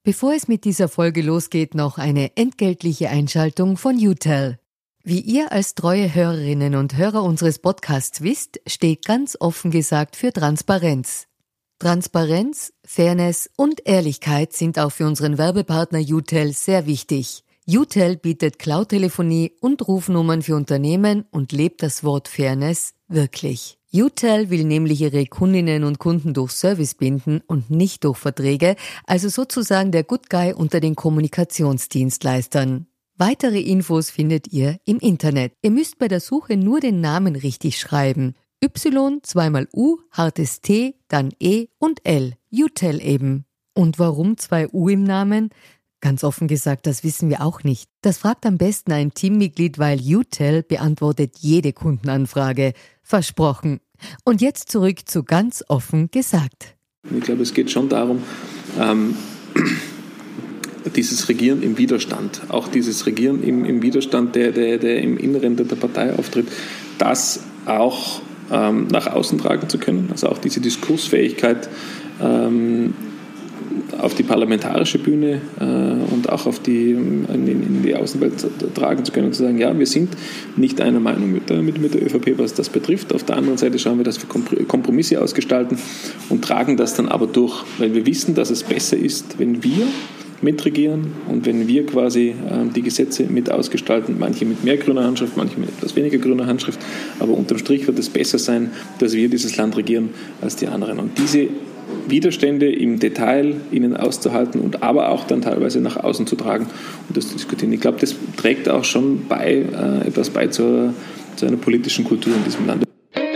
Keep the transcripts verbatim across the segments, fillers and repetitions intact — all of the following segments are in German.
Bevor es mit dieser Folge losgeht, noch eine entgeltliche Einschaltung von U T E L. Wie ihr als treue Hörerinnen und Hörer unseres Podcasts wisst, steht ganz offen gesagt für Transparenz. Transparenz, Fairness und Ehrlichkeit sind auch für unseren Werbepartner U T E L sehr wichtig. U T E L bietet Cloud-Telefonie und Rufnummern für Unternehmen und lebt das Wort Fairness wirklich. U T E L will nämlich ihre Kundinnen und Kunden durch Service binden und nicht durch Verträge, also sozusagen der Good Guy unter den Kommunikationsdienstleistern. Weitere Infos findet ihr im Internet. Ihr müsst bei der Suche nur den Namen richtig schreiben. Y, zweimal U, hartes T, dann E und L. U T E L eben. Und warum zwei U im Namen? Ganz offen gesagt, das wissen wir auch nicht. Das fragt am besten ein Teammitglied, weil U T E L beantwortet jede Kundenanfrage. Versprochen. Und jetzt zurück zu ganz offen gesagt. Ich glaube, es geht schon darum, ähm, dieses Regieren im Widerstand, auch dieses Regieren im, im Widerstand, der, der, der im Inneren der, der Partei auftritt, das auch ähm, nach außen tragen zu können, also auch diese Diskursfähigkeit ähm, auf die parlamentarische Bühne äh, und auch auf die, in, in die Außenwelt tragen zu können und zu sagen, ja, wir sind nicht einer Meinung mit der, mit, mit der ÖVP, was das betrifft. Auf der anderen Seite schauen wir, dass wir Kompromisse ausgestalten und tragen das dann aber durch, weil wir wissen, dass es besser ist, wenn wir mitregieren und wenn wir quasi äh, die Gesetze mit ausgestalten, manche mit mehr grüner Handschrift, manche mit etwas weniger grüner Handschrift, aber unterm Strich wird es besser sein, dass wir dieses Land regieren als die anderen. Und diese Widerstände im Detail ihnen auszuhalten und aber auch dann teilweise nach außen zu tragen und das zu diskutieren. Ich glaube, das trägt auch schon bei, äh, etwas bei zur, zu einer politischen Kultur in diesem Land.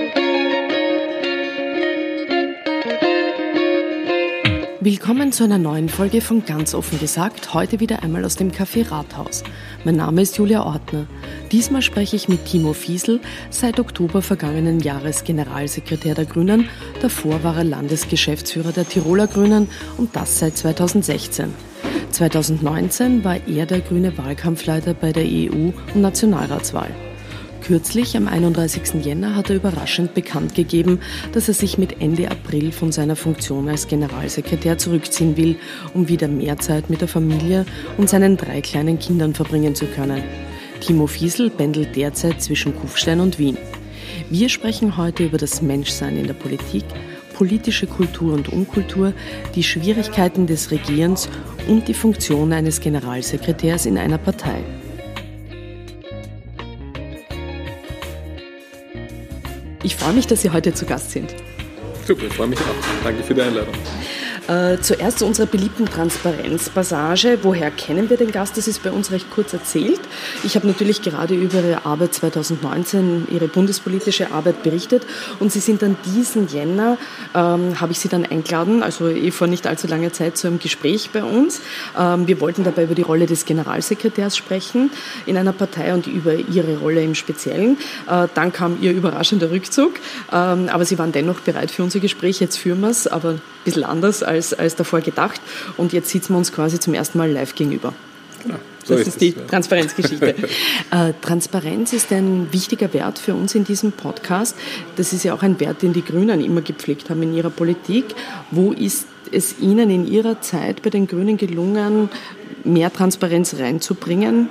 Willkommen zu einer neuen Folge von Ganz offen gesagt, heute wieder einmal aus dem Café Rathaus. Mein Name ist Julia Ortner. Diesmal spreche ich mit Timo Fiesel, seit Oktober vergangenen Jahres Generalsekretär der Grünen. Davor war er Landesgeschäftsführer der Tiroler Grünen und das seit zweitausendsechzehn. zweitausendneunzehn war er der grüne Wahlkampfleiter bei der E U- und Nationalratswahl. Kürzlich, am einunddreißigsten Jänner, hat er überraschend bekannt gegeben, dass er sich mit Ende April von seiner Funktion als Generalsekretär zurückziehen will, um wieder mehr Zeit mit der Familie und seinen drei kleinen Kindern verbringen zu können. Timo Fiesel pendelt derzeit zwischen Kufstein und Wien. Wir sprechen heute über das Menschsein in der Politik, politische Kultur und Unkultur, die Schwierigkeiten des Regierens und die Funktion eines Generalsekretärs in einer Partei. Ich freue mich, dass Sie heute zu Gast sind. Super, ich freue mich auch. Danke für die Einladung. Äh, zuerst zu unserer beliebten Transparenzpassage. Woher kennen wir den Gast? Das ist bei uns recht kurz erzählt. Ich habe natürlich gerade über Ihre Arbeit zweitausendneunzehn, Ihre bundespolitische Arbeit berichtet. Und Sie sind dann diesen Jänner, ähm, habe ich Sie dann eingeladen, also eh vor nicht allzu langer Zeit, zu einem Gespräch bei uns. Ähm, wir wollten dabei über die Rolle des Generalsekretärs sprechen in einer Partei und über Ihre Rolle im Speziellen. Äh, dann kam Ihr überraschender Rückzug. Ähm, aber Sie waren dennoch bereit für unser Gespräch. Jetzt führen wir es, aber ein bisschen anders als Als, als davor gedacht. Und jetzt sitzen wir uns quasi zum ersten Mal live gegenüber. Genau, so das ist, ist die es, ja. Transparenzgeschichte. äh, Transparenz ist ein wichtiger Wert für uns in diesem Podcast. Das ist ja auch ein Wert, den die Grünen immer gepflegt haben in ihrer Politik. Wo ist es Ihnen in Ihrer Zeit bei den Grünen gelungen, mehr Transparenz reinzubringen?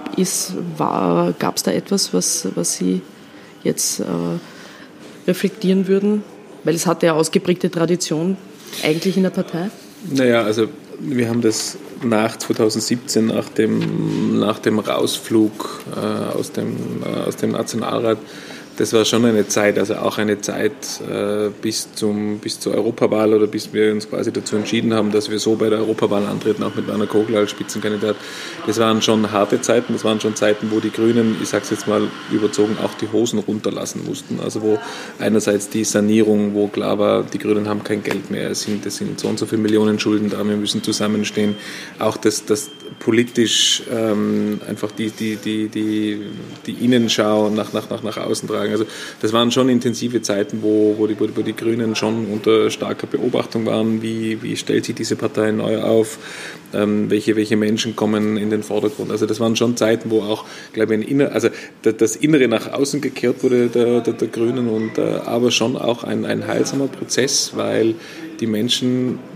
Gab es da etwas, was, was Sie jetzt äh, reflektieren würden? Weil es hat ja ausgeprägte Tradition eigentlich in der Partei? Naja, also wir haben das nach zweitausendsiebzehn, nach dem, nach dem Rausflug äh, aus, dem, äh, aus dem Nationalrat, das war schon eine Zeit, also auch eine Zeit äh, bis, zum, bis zur Europawahl oder bis wir uns quasi dazu entschieden haben, dass wir so bei der Europawahl antreten, auch mit Werner Kogler als Spitzenkandidat. Das waren schon harte Zeiten, das waren schon Zeiten, wo die Grünen, ich sage es jetzt mal überzogen, auch die Hosen runterlassen mussten. Also wo einerseits die Sanierung, wo klar war, die Grünen haben kein Geld mehr, es sind, es sind so und so viele Millionen Schulden da, wir müssen zusammenstehen. Auch das, das politisch ähm, einfach die, die, die, die, die Innenschau nach, nach, nach, nach außen tragen. Also das waren schon intensive Zeiten, wo, wo, die, wo die Grünen schon unter starker Beobachtung waren. Wie, wie stellt sich diese Partei neu auf? Ähm, welche, welche Menschen kommen in den Vordergrund? Also das waren schon Zeiten, wo auch, glaube ich, ein Inner, also das Innere nach außen gekehrt wurde der, der, der Grünen, und äh, aber schon auch ein, ein heilsamer Prozess, weil die Menschen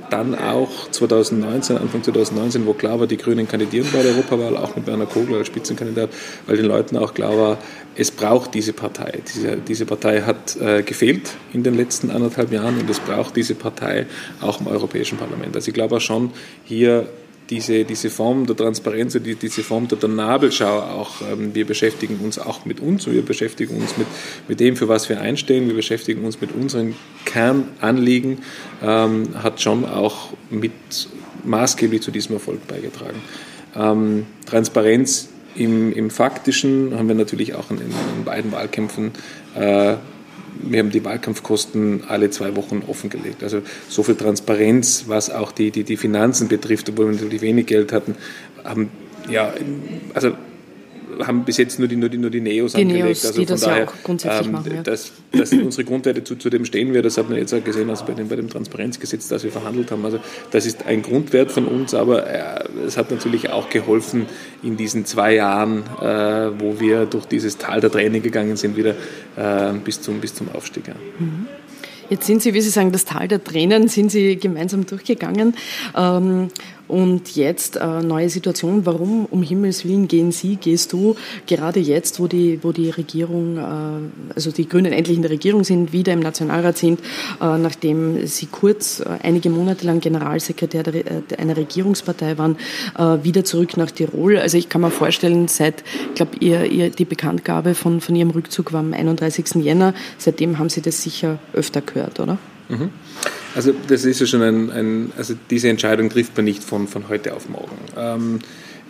dann auch zweitausendneunzehn, Anfang zweitausendneunzehn, wo klar war, die Grünen kandidieren bei der Europawahl, auch mit Werner Kogler als Spitzenkandidat, weil den Leuten auch klar war, es braucht diese Partei. Diese, diese Partei hat äh, gefehlt in den letzten anderthalb Jahren und es braucht diese Partei auch im Europäischen Parlament. Also ich glaube auch schon, hier Diese, diese Form der Transparenz, die, diese Form der, der Nabelschau auch, ähm, wir beschäftigen uns auch mit uns, wir beschäftigen uns mit, mit dem, für was wir einstehen, wir beschäftigen uns mit unseren Kernanliegen, ähm, hat schon auch mit maßgeblich zu diesem Erfolg beigetragen. Ähm, Transparenz im, im Faktischen haben wir natürlich auch in, in beiden Wahlkämpfen äh, wir haben die Wahlkampfkosten alle zwei Wochen offengelegt. Also so viel Transparenz, was auch die, die, die Finanzen betrifft, obwohl wir natürlich wenig Geld hatten, haben, ja, also haben bis jetzt nur die, nur die, nur die Neos die angelegt. Neos, also die das daher, ja auch grundsätzlich ähm, das, machen. Ja. Das, das sind unsere Grundwerte, zu, zu dem stehen wir. Das hat man jetzt auch gesehen, also bei dem, bei dem Transparenzgesetz, das wir verhandelt haben. Also das ist ein Grundwert von uns, aber äh, es hat natürlich auch geholfen in diesen zwei Jahren, äh, wo wir durch dieses Tal der Tränen gegangen sind, wieder äh, bis, zum, bis zum Aufstieg. Ja. Mhm. Jetzt sind Sie, wie Sie sagen, das Tal der Tränen sind Sie gemeinsam durchgegangen. Ähm, und jetzt äh, neue Situation. Warum um Himmels Willen gehen Sie, gehst du gerade jetzt, wo die, wo die Regierung, äh, also die Grünen endlich in der Regierung sind, wieder im Nationalrat sind, äh, nachdem Sie kurz, äh, einige Monate lang Generalsekretär der, äh, einer Regierungspartei waren, äh, wieder zurück nach Tirol. Also ich kann mir vorstellen, seit, ich glaube, ihr, ihr, die Bekanntgabe von, von Ihrem Rückzug war am einunddreißigsten Jänner. Seitdem haben Sie das sicher öfter gehört, oder? Mhm. Also das ist ja schon ein, ein, also diese Entscheidung trifft man nicht von, von heute auf morgen. Ähm,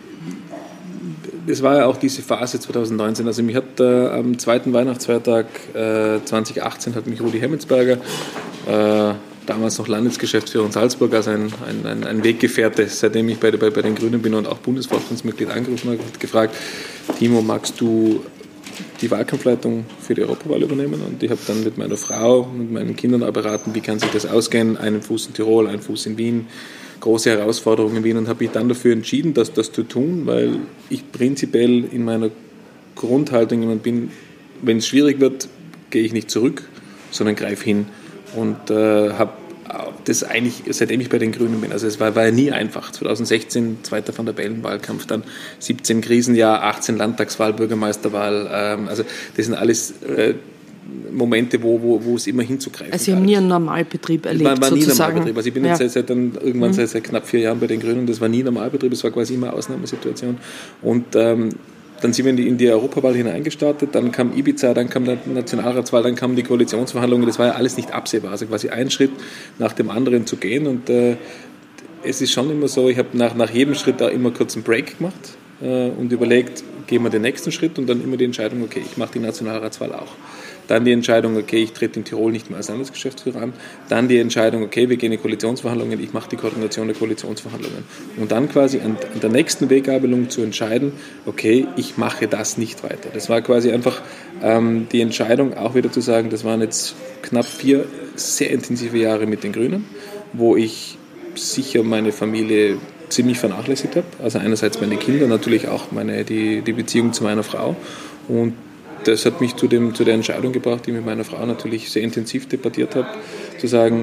das war ja auch diese Phase zweitausendneunzehn, also mich hat äh, am zweiten Weihnachtsfeiertag äh, zweitausendachtzehn hat mich Rudi Hemmetsberger, äh, damals noch Landesgeschäftsführer in Salzburg, also ein, ein, ein, ein Weggefährte, seitdem ich bei, bei, bei den Grünen bin und auch Bundesvorstandsmitglied angerufen habe, hat gefragt, Timo, magst du die Wahlkampfleitung für die Europawahl übernehmen? Und ich habe dann mit meiner Frau und meinen Kindern auch beraten, wie kann sich das ausgehen, einen Fuß in Tirol, einen Fuß in Wien, große Herausforderungen in Wien, und habe mich dann dafür entschieden, das, das zu tun, weil ich prinzipiell in meiner Grundhaltung jemand bin, wenn es schwierig wird, gehe ich nicht zurück, sondern greife hin und äh, habe das eigentlich, seitdem ich bei den Grünen bin, also es war, war ja nie einfach. zweitausendsechzehn, zweiter Van der Bellen-Wahlkampf, dann siebzehn Krisenjahr, achtzehn Landtagswahl, Bürgermeisterwahl, ähm, also das sind alles äh, Momente, wo, wo, wo es immer hinzugreifen Also Sie haben nie einen Normalbetrieb erlebt, war, war nie sozusagen. Normalbetrieb. Also ich bin ja. jetzt seit, seit dann, irgendwann mhm. seit, seit knapp vier Jahren bei den Grünen, das war nie Normalbetrieb, es war quasi immer eine Ausnahmesituation. Und ähm, dann sind wir in die, in die Europawahl hineingestartet, dann kam Ibiza, dann kam die Nationalratswahl, dann kamen die Koalitionsverhandlungen. Das war ja alles nicht absehbar, also quasi einen Schritt nach dem anderen zu gehen. Und äh, es ist schon immer so, ich habe nach, nach jedem Schritt da immer kurz einen Break gemacht äh, und überlegt, gehen wir den nächsten Schritt, und dann immer die Entscheidung, okay, ich mache die Nationalratswahl auch. Dann die Entscheidung, okay, ich trete in Tirol nicht mehr als Landesgeschäftsführer an. Dann die Entscheidung, okay, wir gehen in Koalitionsverhandlungen, ich mache die Koordination der Koalitionsverhandlungen. Und dann quasi an, an der nächsten Weggabelung zu entscheiden, okay, ich mache das nicht weiter. Das war quasi einfach ähm, die Entscheidung, auch wieder zu sagen, das waren jetzt knapp vier sehr intensive Jahre mit den Grünen, wo ich sicher meine Familie ziemlich vernachlässigt habe. Also einerseits meine Kinder, natürlich auch meine, die, die Beziehung zu meiner Frau. Und das hat mich zu, dem, zu der Entscheidung gebracht, die ich mit meiner Frau natürlich sehr intensiv debattiert habe, zu sagen,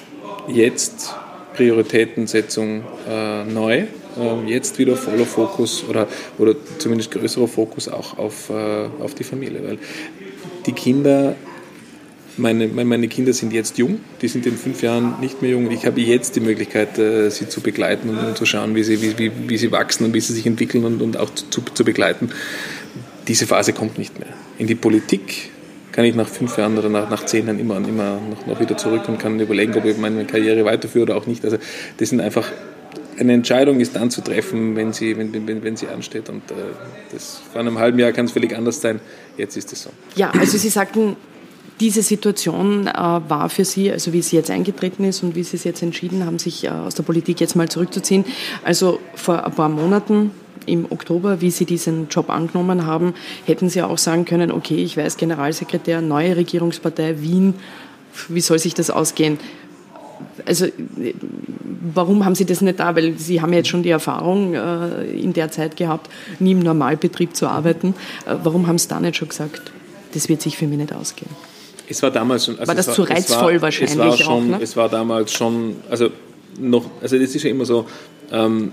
jetzt Prioritätensetzung äh, neu, äh, jetzt wieder voller Fokus oder, oder zumindest größerer Fokus auch auf, äh, auf die Familie. Weil die Kinder, meine, meine Kinder sind jetzt jung, die sind in fünf Jahren nicht mehr jung. Ich habe jetzt die Möglichkeit, äh, sie zu begleiten und, und zu schauen, wie sie, wie, wie, wie sie wachsen und wie sie sich entwickeln und, und auch zu, zu begleiten. Diese Phase kommt nicht mehr. In die Politik kann ich nach fünf Jahren oder nach, nach zehn Jahren immer, immer noch, noch wieder zurück und kann überlegen, ob ich meine Karriere weiterführe oder auch nicht. Also das sind einfach, eine Entscheidung ist dann zu treffen, wenn sie, wenn, wenn, wenn sie ansteht. Und äh, das, vor einem halben Jahr kann es völlig anders sein. Jetzt ist es so. Ja, also Sie sagten, diese Situation äh, war für Sie, also wie sie jetzt eingetreten ist und wie Sie es jetzt entschieden haben, sich äh, aus der Politik jetzt mal zurückzuziehen. Also vor ein paar Monaten, im Oktober, wie Sie diesen Job angenommen haben, hätten Sie auch sagen können, okay, ich weiß, Generalsekretär, neue Regierungspartei, Wien, wie soll sich das ausgehen? Also warum haben Sie das nicht da? Weil Sie haben jetzt schon die Erfahrung äh, in der Zeit gehabt, nie im Normalbetrieb zu arbeiten. Äh, warum haben Sie da nicht schon gesagt, das wird sich für mich nicht ausgehen? Es war damals schon... Also war das war, zu reizvoll war, wahrscheinlich es war schon, auch, ne? Es war damals schon... Also noch, also das ist ja immer so, ähm,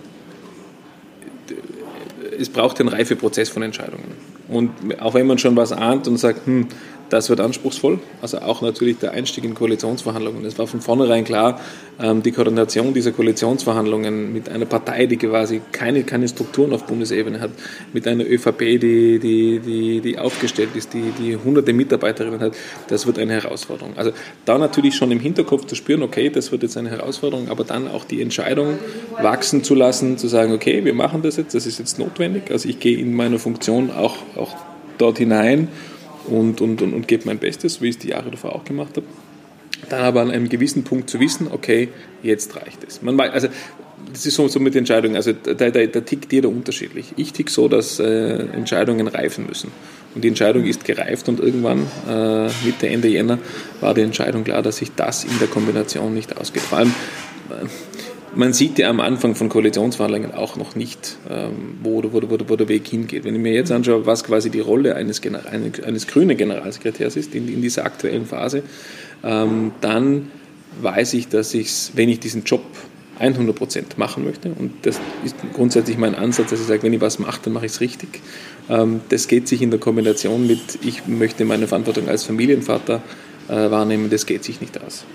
es braucht einen Reifeprozess von Entscheidungen. Und auch wenn man schon was ahnt und sagt, hm, das wird anspruchsvoll, also auch natürlich der Einstieg in Koalitionsverhandlungen. Es war von vornherein klar, die Koordination dieser Koalitionsverhandlungen mit einer Partei, die quasi keine, keine Strukturen auf Bundesebene hat, mit einer ÖVP, die, die, die, die aufgestellt ist, die, die hunderte Mitarbeiterinnen hat, das wird eine Herausforderung. Also da natürlich schon im Hinterkopf zu spüren, okay, das wird jetzt eine Herausforderung, aber dann auch die Entscheidung wachsen zu lassen, zu sagen, okay, wir machen das jetzt, das ist jetzt notwendig, also ich gehe in meiner Funktion auch, auch dort hinein, Und, und, und, und gebe mein Bestes, wie ich es die Jahre davor auch gemacht habe. Dann aber an einem gewissen Punkt zu wissen, okay, jetzt reicht es. Man, also, das ist so, so mit Entscheidungen, also da, da, da tickt jeder unterschiedlich. Ich tick so, dass äh, Entscheidungen reifen müssen. Und die Entscheidung ist gereift und irgendwann, äh, Mitte, Ende Jänner, war die Entscheidung klar, dass sich das in der Kombination nicht ausgeht. Vor allem, äh, man sieht ja am Anfang von Koalitionsverhandlungen auch noch nicht, ähm, wo, wo, wo, wo der Weg hingeht. Wenn ich mir jetzt anschaue, was quasi die Rolle eines, General, eines, eines grünen Generalsekretärs ist in, in dieser aktuellen Phase, ähm, dann weiß ich, dass ich, wenn ich diesen Job hundert Prozent machen möchte, und das ist grundsätzlich mein Ansatz, dass ich sage, wenn ich was mache, dann mache ich es richtig. Ähm, das geht sich in der Kombination mit, ich möchte meine Verantwortung als Familienvater äh, wahrnehmen, das geht sich nicht aus.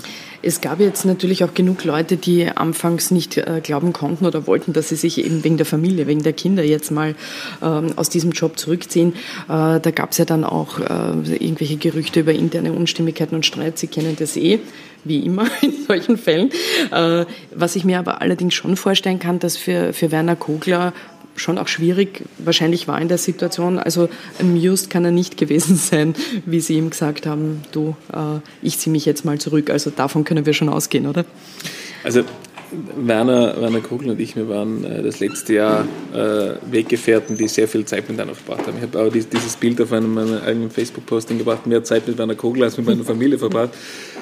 Es gab jetzt natürlich auch genug Leute, die anfangs nicht äh, glauben konnten oder wollten, dass sie sich eben wegen der Familie, wegen der Kinder jetzt mal ähm, aus diesem Job zurückziehen. Äh, da gab es ja dann auch äh, irgendwelche Gerüchte über interne Unstimmigkeiten und Streit. Sie kennen das eh, wie immer in solchen Fällen. Äh, was ich mir aber allerdings schon vorstellen kann, dass für, für Werner Kogler schon auch schwierig wahrscheinlich war in der Situation. Also amused kann er nicht gewesen sein, wie Sie ihm gesagt haben, du, äh, ich ziehe mich jetzt mal zurück. Also davon können wir schon ausgehen, oder? Also Werner, Werner Kogler und ich, wir waren äh, das letzte Jahr äh, Weggefährten, die sehr viel Zeit miteinander verbracht haben. Ich habe auch dies, dieses Bild auf einem meiner eigenen Facebook-Posting gebracht, mehr Zeit mit Werner Kogler als mit meiner Familie verbracht.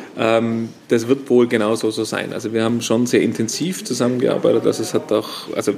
Ähm, das wird wohl genauso so sein. Also wir haben schon sehr intensiv zusammengearbeitet. Also es hat auch, also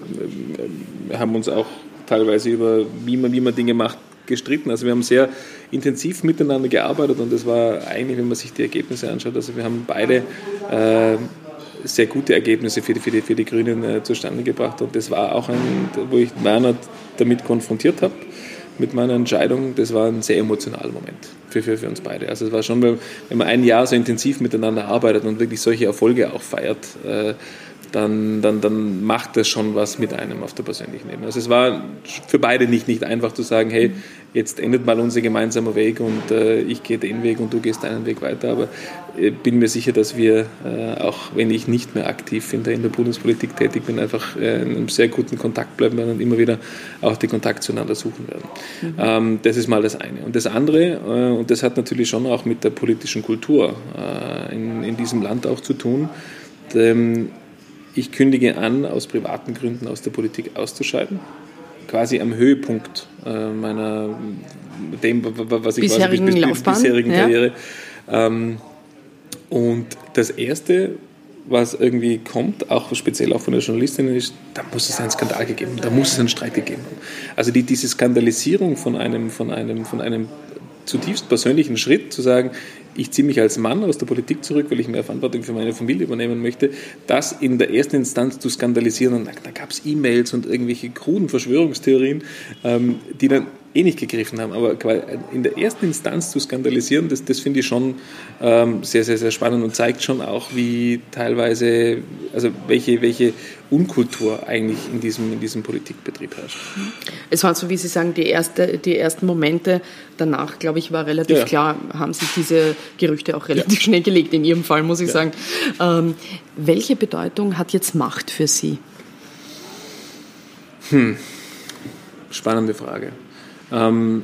wir haben uns auch teilweise über, wie man, wie man Dinge macht, gestritten. Also wir haben sehr intensiv miteinander gearbeitet und das war eigentlich, wenn man sich die Ergebnisse anschaut, also wir haben beide äh, sehr gute Ergebnisse für die, für die, für die Grünen äh, zustande gebracht und das war auch ein, wo ich Werner damit konfrontiert habe, mit meiner Entscheidung, das war ein sehr emotionaler Moment für, für, für uns beide. Also es war schon, wenn man ein Jahr so intensiv miteinander arbeitet und wirklich solche Erfolge auch feiert, äh, dann, dann, dann macht das schon was mit einem auf der persönlichen Ebene. Also es war für beide nicht, nicht einfach zu sagen, hey, jetzt endet mal unser gemeinsamer Weg und äh, ich gehe den Weg und du gehst deinen Weg weiter. Aber ich bin mir sicher, dass wir, äh, auch wenn ich nicht mehr aktiv in der, in der Bundespolitik tätig bin, einfach äh, in einem sehr guten Kontakt bleiben werden und immer wieder auch den Kontakt zueinander suchen werden. Mhm. Ähm, das ist mal das eine. Und das andere, äh, und das hat natürlich schon auch mit der politischen Kultur äh, in, in diesem Land auch zu tun, ähm, ich kündige an, aus privaten Gründen aus der Politik auszuscheiden. Quasi am Höhepunkt äh, meiner, dem, was ich bisherigen quasi, bis, bis, Laufbahn, bisherigen ja. Karriere. Ähm, und das Erste, was irgendwie kommt, auch speziell auch von der Journalistin, ist, da muss es einen Skandal gegeben haben, da muss es einen Streit gegeben haben. Also die, diese Skandalisierung von einem, von einem, von einem zutiefst persönlichen Schritt, zu sagen, ich ziehe mich als Mann aus der Politik zurück, weil ich mehr Verantwortung für meine Familie übernehmen möchte, das in der ersten Instanz zu skandalisieren. Und da, da gab es E-Mails und irgendwelche kruden Verschwörungstheorien, ähm, die dann eh nicht gegriffen haben. Aber in der ersten Instanz zu skandalisieren, das, das finde ich schon ähm, sehr, sehr, sehr spannend und zeigt schon auch, wie teilweise, also welche, welche Unkultur eigentlich in diesem, in diesem Politikbetrieb herrscht. Es waren so, wie Sie sagen, die, erste, die ersten Momente. Danach, glaube ich, war relativ ja. klar, haben sich diese Gerüchte auch relativ ja. schnell gelegt, in Ihrem Fall, muss ich ja. sagen. Ähm, welche Bedeutung hat jetzt Macht für Sie? Hm. Spannende Frage. Ähm,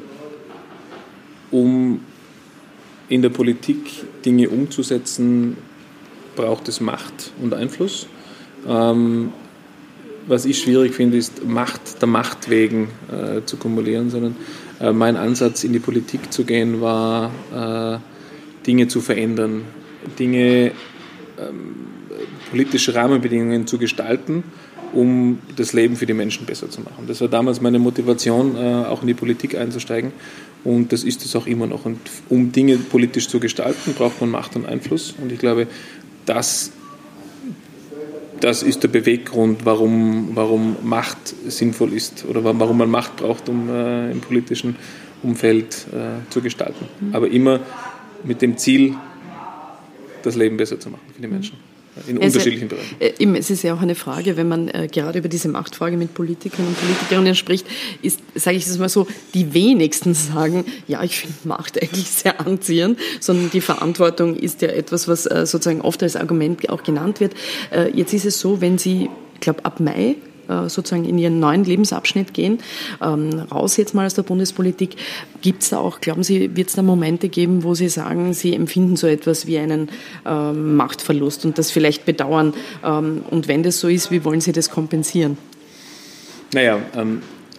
um in der Politik Dinge umzusetzen, braucht es Macht und Einfluss. Ähm, was ich schwierig finde, ist Macht der Macht wegen äh, zu kumulieren, sondern äh, mein Ansatz in die Politik zu gehen war, äh, Dinge zu verändern, Dinge, ähm, politische Rahmenbedingungen zu gestalten, um das Leben für die Menschen besser zu machen. Das war damals meine Motivation, äh, auch in die Politik einzusteigen und das ist es auch immer noch. Und um Dinge politisch zu gestalten, braucht man Macht und Einfluss und ich glaube, das das ist der Beweggrund, warum, warum Macht sinnvoll ist oder warum man Macht braucht, um äh, im politischen Umfeld äh, zu gestalten. Mhm. Aber immer mit dem Ziel, das Leben besser zu machen für die Menschen. In also, unterschiedlichen Bereichen. Äh, es ist ja auch eine Frage, wenn man äh, gerade über diese Machtfrage mit Politikern und Politikerinnen spricht, ist, sage ich das mal so, die wenigsten sagen, ja, ich finde Macht eigentlich sehr anziehend, sondern die Verantwortung ist ja etwas, was äh, sozusagen oft als Argument auch genannt wird. Äh, jetzt ist es so, wenn Sie, ich glaube, ab Mai sozusagen in ihren neuen Lebensabschnitt gehen, ähm, raus jetzt mal aus der Bundespolitik. Gibt es da auch, glauben Sie, wird es da Momente geben, wo Sie sagen, Sie empfinden so etwas wie einen ähm, Machtverlust und das vielleicht bedauern? Ähm, und wenn das so ist, wie wollen Sie das kompensieren? Naja, ähm,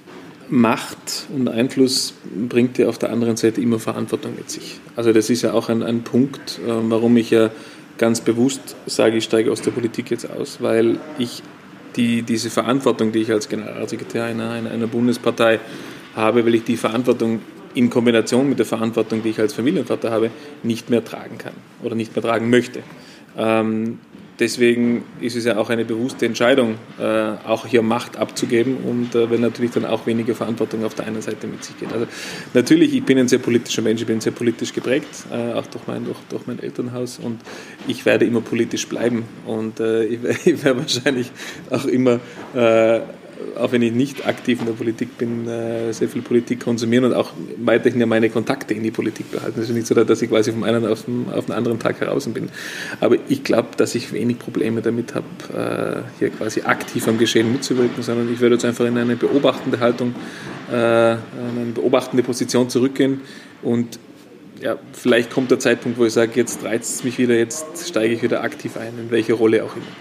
Macht und Einfluss bringt ja auf der anderen Seite immer Verantwortung mit sich. Also das ist ja auch ein, ein Punkt, äh, warum ich ja ganz bewusst sage, ich steige aus der Politik jetzt aus, weil ich Die, diese Verantwortung, die ich als Generalsekretär einer, einer, einer Bundespartei habe, weil ich die Verantwortung in Kombination mit der Verantwortung, die ich als Familienvater habe, nicht mehr tragen kann oder nicht mehr tragen möchte. Ähm, deswegen ist es ja auch eine bewusste Entscheidung, äh, auch hier Macht abzugeben und äh, weil natürlich dann auch weniger Verantwortung auf der einen Seite mit sich geht. Also natürlich, ich bin ein sehr politischer Mensch, ich bin sehr politisch geprägt, äh, auch durch mein, durch, durch mein Elternhaus und ich werde immer politisch bleiben und äh, ich, ich werde wahrscheinlich auch immer, äh, auch wenn ich nicht aktiv in der Politik bin, äh, sehr viel Politik konsumieren und auch weiterhin ja meine Kontakte in die Politik behalten. Es ist nicht so, dass ich quasi vom einen auf den, auf den anderen Tag heraus bin. Aber ich glaube, dass ich wenig Probleme damit habe, äh, hier quasi aktiv am Geschehen mitzuwirken, sondern ich würde jetzt einfach in eine beobachtende Haltung, äh, in eine beobachtende Position zurückgehen und ja, vielleicht kommt der Zeitpunkt, wo ich sage, jetzt reizt es mich wieder, jetzt steige ich wieder aktiv ein, in welche Rolle auch immer.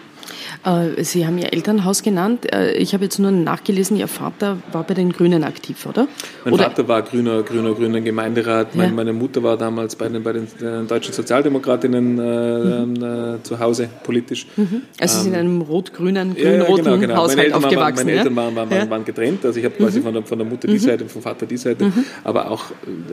Sie haben Ihr Elternhaus genannt. Ich habe jetzt nur nachgelesen, Ihr Vater war bei den Grünen aktiv, oder? Mein oder? Vater war grüner, grüner, grüner Gemeinderat. Ja. Meine Mutter war damals bei den, bei den deutschen Sozialdemokratinnen äh, mhm. äh, zu Hause politisch. Mhm. Also Sie sind in einem rot-grünen, grün-roten ja, genau, genau. Haushalt meine aufgewachsen. Waren, meine ja? Eltern waren, waren, waren, waren getrennt. Also ich habe quasi mhm. von, der, von der Mutter die mhm. Seite und vom Vater die Seite. Mhm. Aber auch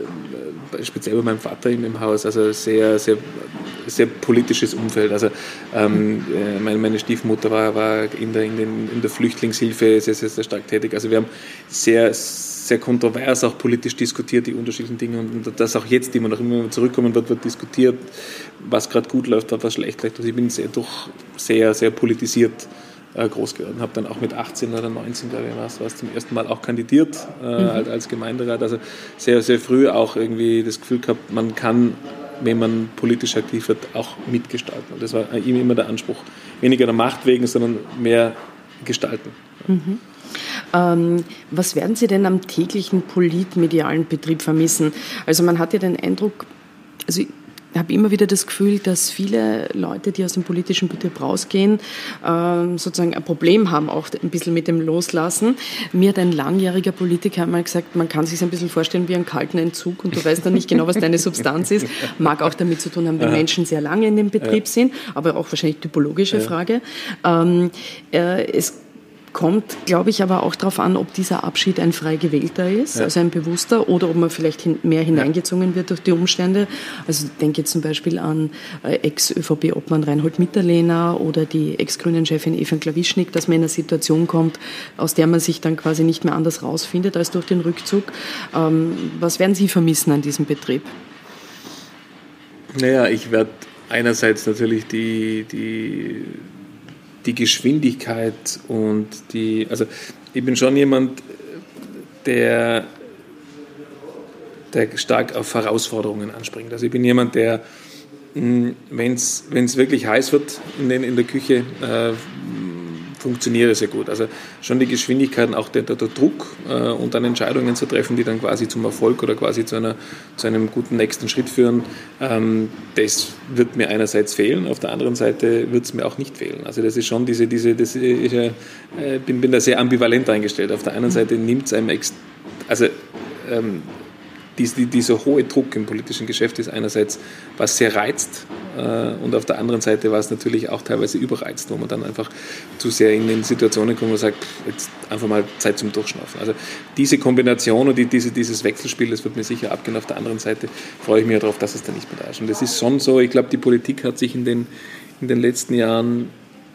äh, speziell bei meinem Vater im, im Haus. Also sehr, sehr, sehr politisches Umfeld. Also ähm, meine, meine Stiefmutter war, war in, der, in, den, in der Flüchtlingshilfe sehr, sehr, sehr stark tätig. Also wir haben sehr, sehr kontrovers auch politisch diskutiert, die unterschiedlichen Dinge. Und das auch jetzt immer noch immer zurückkommen wird, wird diskutiert, was gerade gut läuft, was schlecht läuft. Also ich bin sehr, doch sehr, sehr politisiert äh, groß geworden. Habe dann auch mit achtzehn oder neunzehn, glaube ich, was, was zum ersten Mal auch kandidiert äh, mhm. als, als Gemeinderat. Also sehr, sehr früh auch irgendwie das Gefühl gehabt, man kann, wenn man politisch aktiv wird, auch mitgestalten. Und das war ihm immer der Anspruch. Weniger der Macht wegen, sondern mehr gestalten. Mhm. Ähm, was werden Sie denn am täglichen politmedialen Betrieb vermissen? Also man hat ja den Eindruck, also ich habe immer wieder das Gefühl, dass viele Leute, die aus dem politischen Betrieb rausgehen, ähm, sozusagen ein Problem haben, auch ein bisschen mit dem Loslassen. Mir hat ein langjähriger Politiker einmal gesagt, man kann sich ein bisschen vorstellen wie einen kalten Entzug und du weißt dann nicht genau, was deine Substanz ist. Mag auch damit zu tun haben, wenn ja. Menschen sehr lange in dem Betrieb ja. sind, aber auch wahrscheinlich typologische ja. Frage. Ähm, äh, es kommt, glaube ich, aber auch darauf an, ob dieser Abschied ein frei gewählter ist, ja. also ein bewusster, oder ob man vielleicht hin, mehr hineingezwungen wird durch die Umstände. Also ich denke jetzt zum Beispiel an äh, Ex-Ö V P-Obmann Reinhold Mitterlehner oder die Ex-Grünen-Chefin Eva Klawischnik, dass man in eine Situation kommt, aus der man sich dann quasi nicht mehr anders rausfindet als durch den Rückzug. Ähm, was werden Sie vermissen an diesem Betrieb? Naja, ich werde einerseits natürlich die... die die Geschwindigkeit und die, also ich bin schon jemand, der, der stark auf Herausforderungen anspringt. Also ich bin jemand, der, wenn es wirklich heiß wird in, den, in der Küche, äh, funktioniere sehr gut. Also schon die Geschwindigkeit, auch der, der, der Druck äh, und dann Entscheidungen zu treffen, die dann quasi zum Erfolg oder quasi zu, einer, zu einem guten nächsten Schritt führen, ähm, das wird mir einerseits fehlen, auf der anderen Seite wird es mir auch nicht fehlen. Also das ist schon diese, diese das, ich äh, bin, bin da sehr ambivalent eingestellt. Auf der einen Seite nimmt es einem, ex, also ähm, Dies, die, dieser hohe Druck im politischen Geschäft ist einerseits, was sehr reizt äh, und auf der anderen Seite war es natürlich auch teilweise überreizt, wo man dann einfach zu sehr in den Situationen kommt und sagt, jetzt einfach mal Zeit zum Durchschnaufen. Also diese Kombination und die, diese, dieses Wechselspiel, das wird mir sicher abgehen. Auf der anderen Seite freue ich mich darauf, dass es dann nicht mehr da ist. Und das ist schon so, ich glaube, die Politik hat sich in den, in den letzten Jahren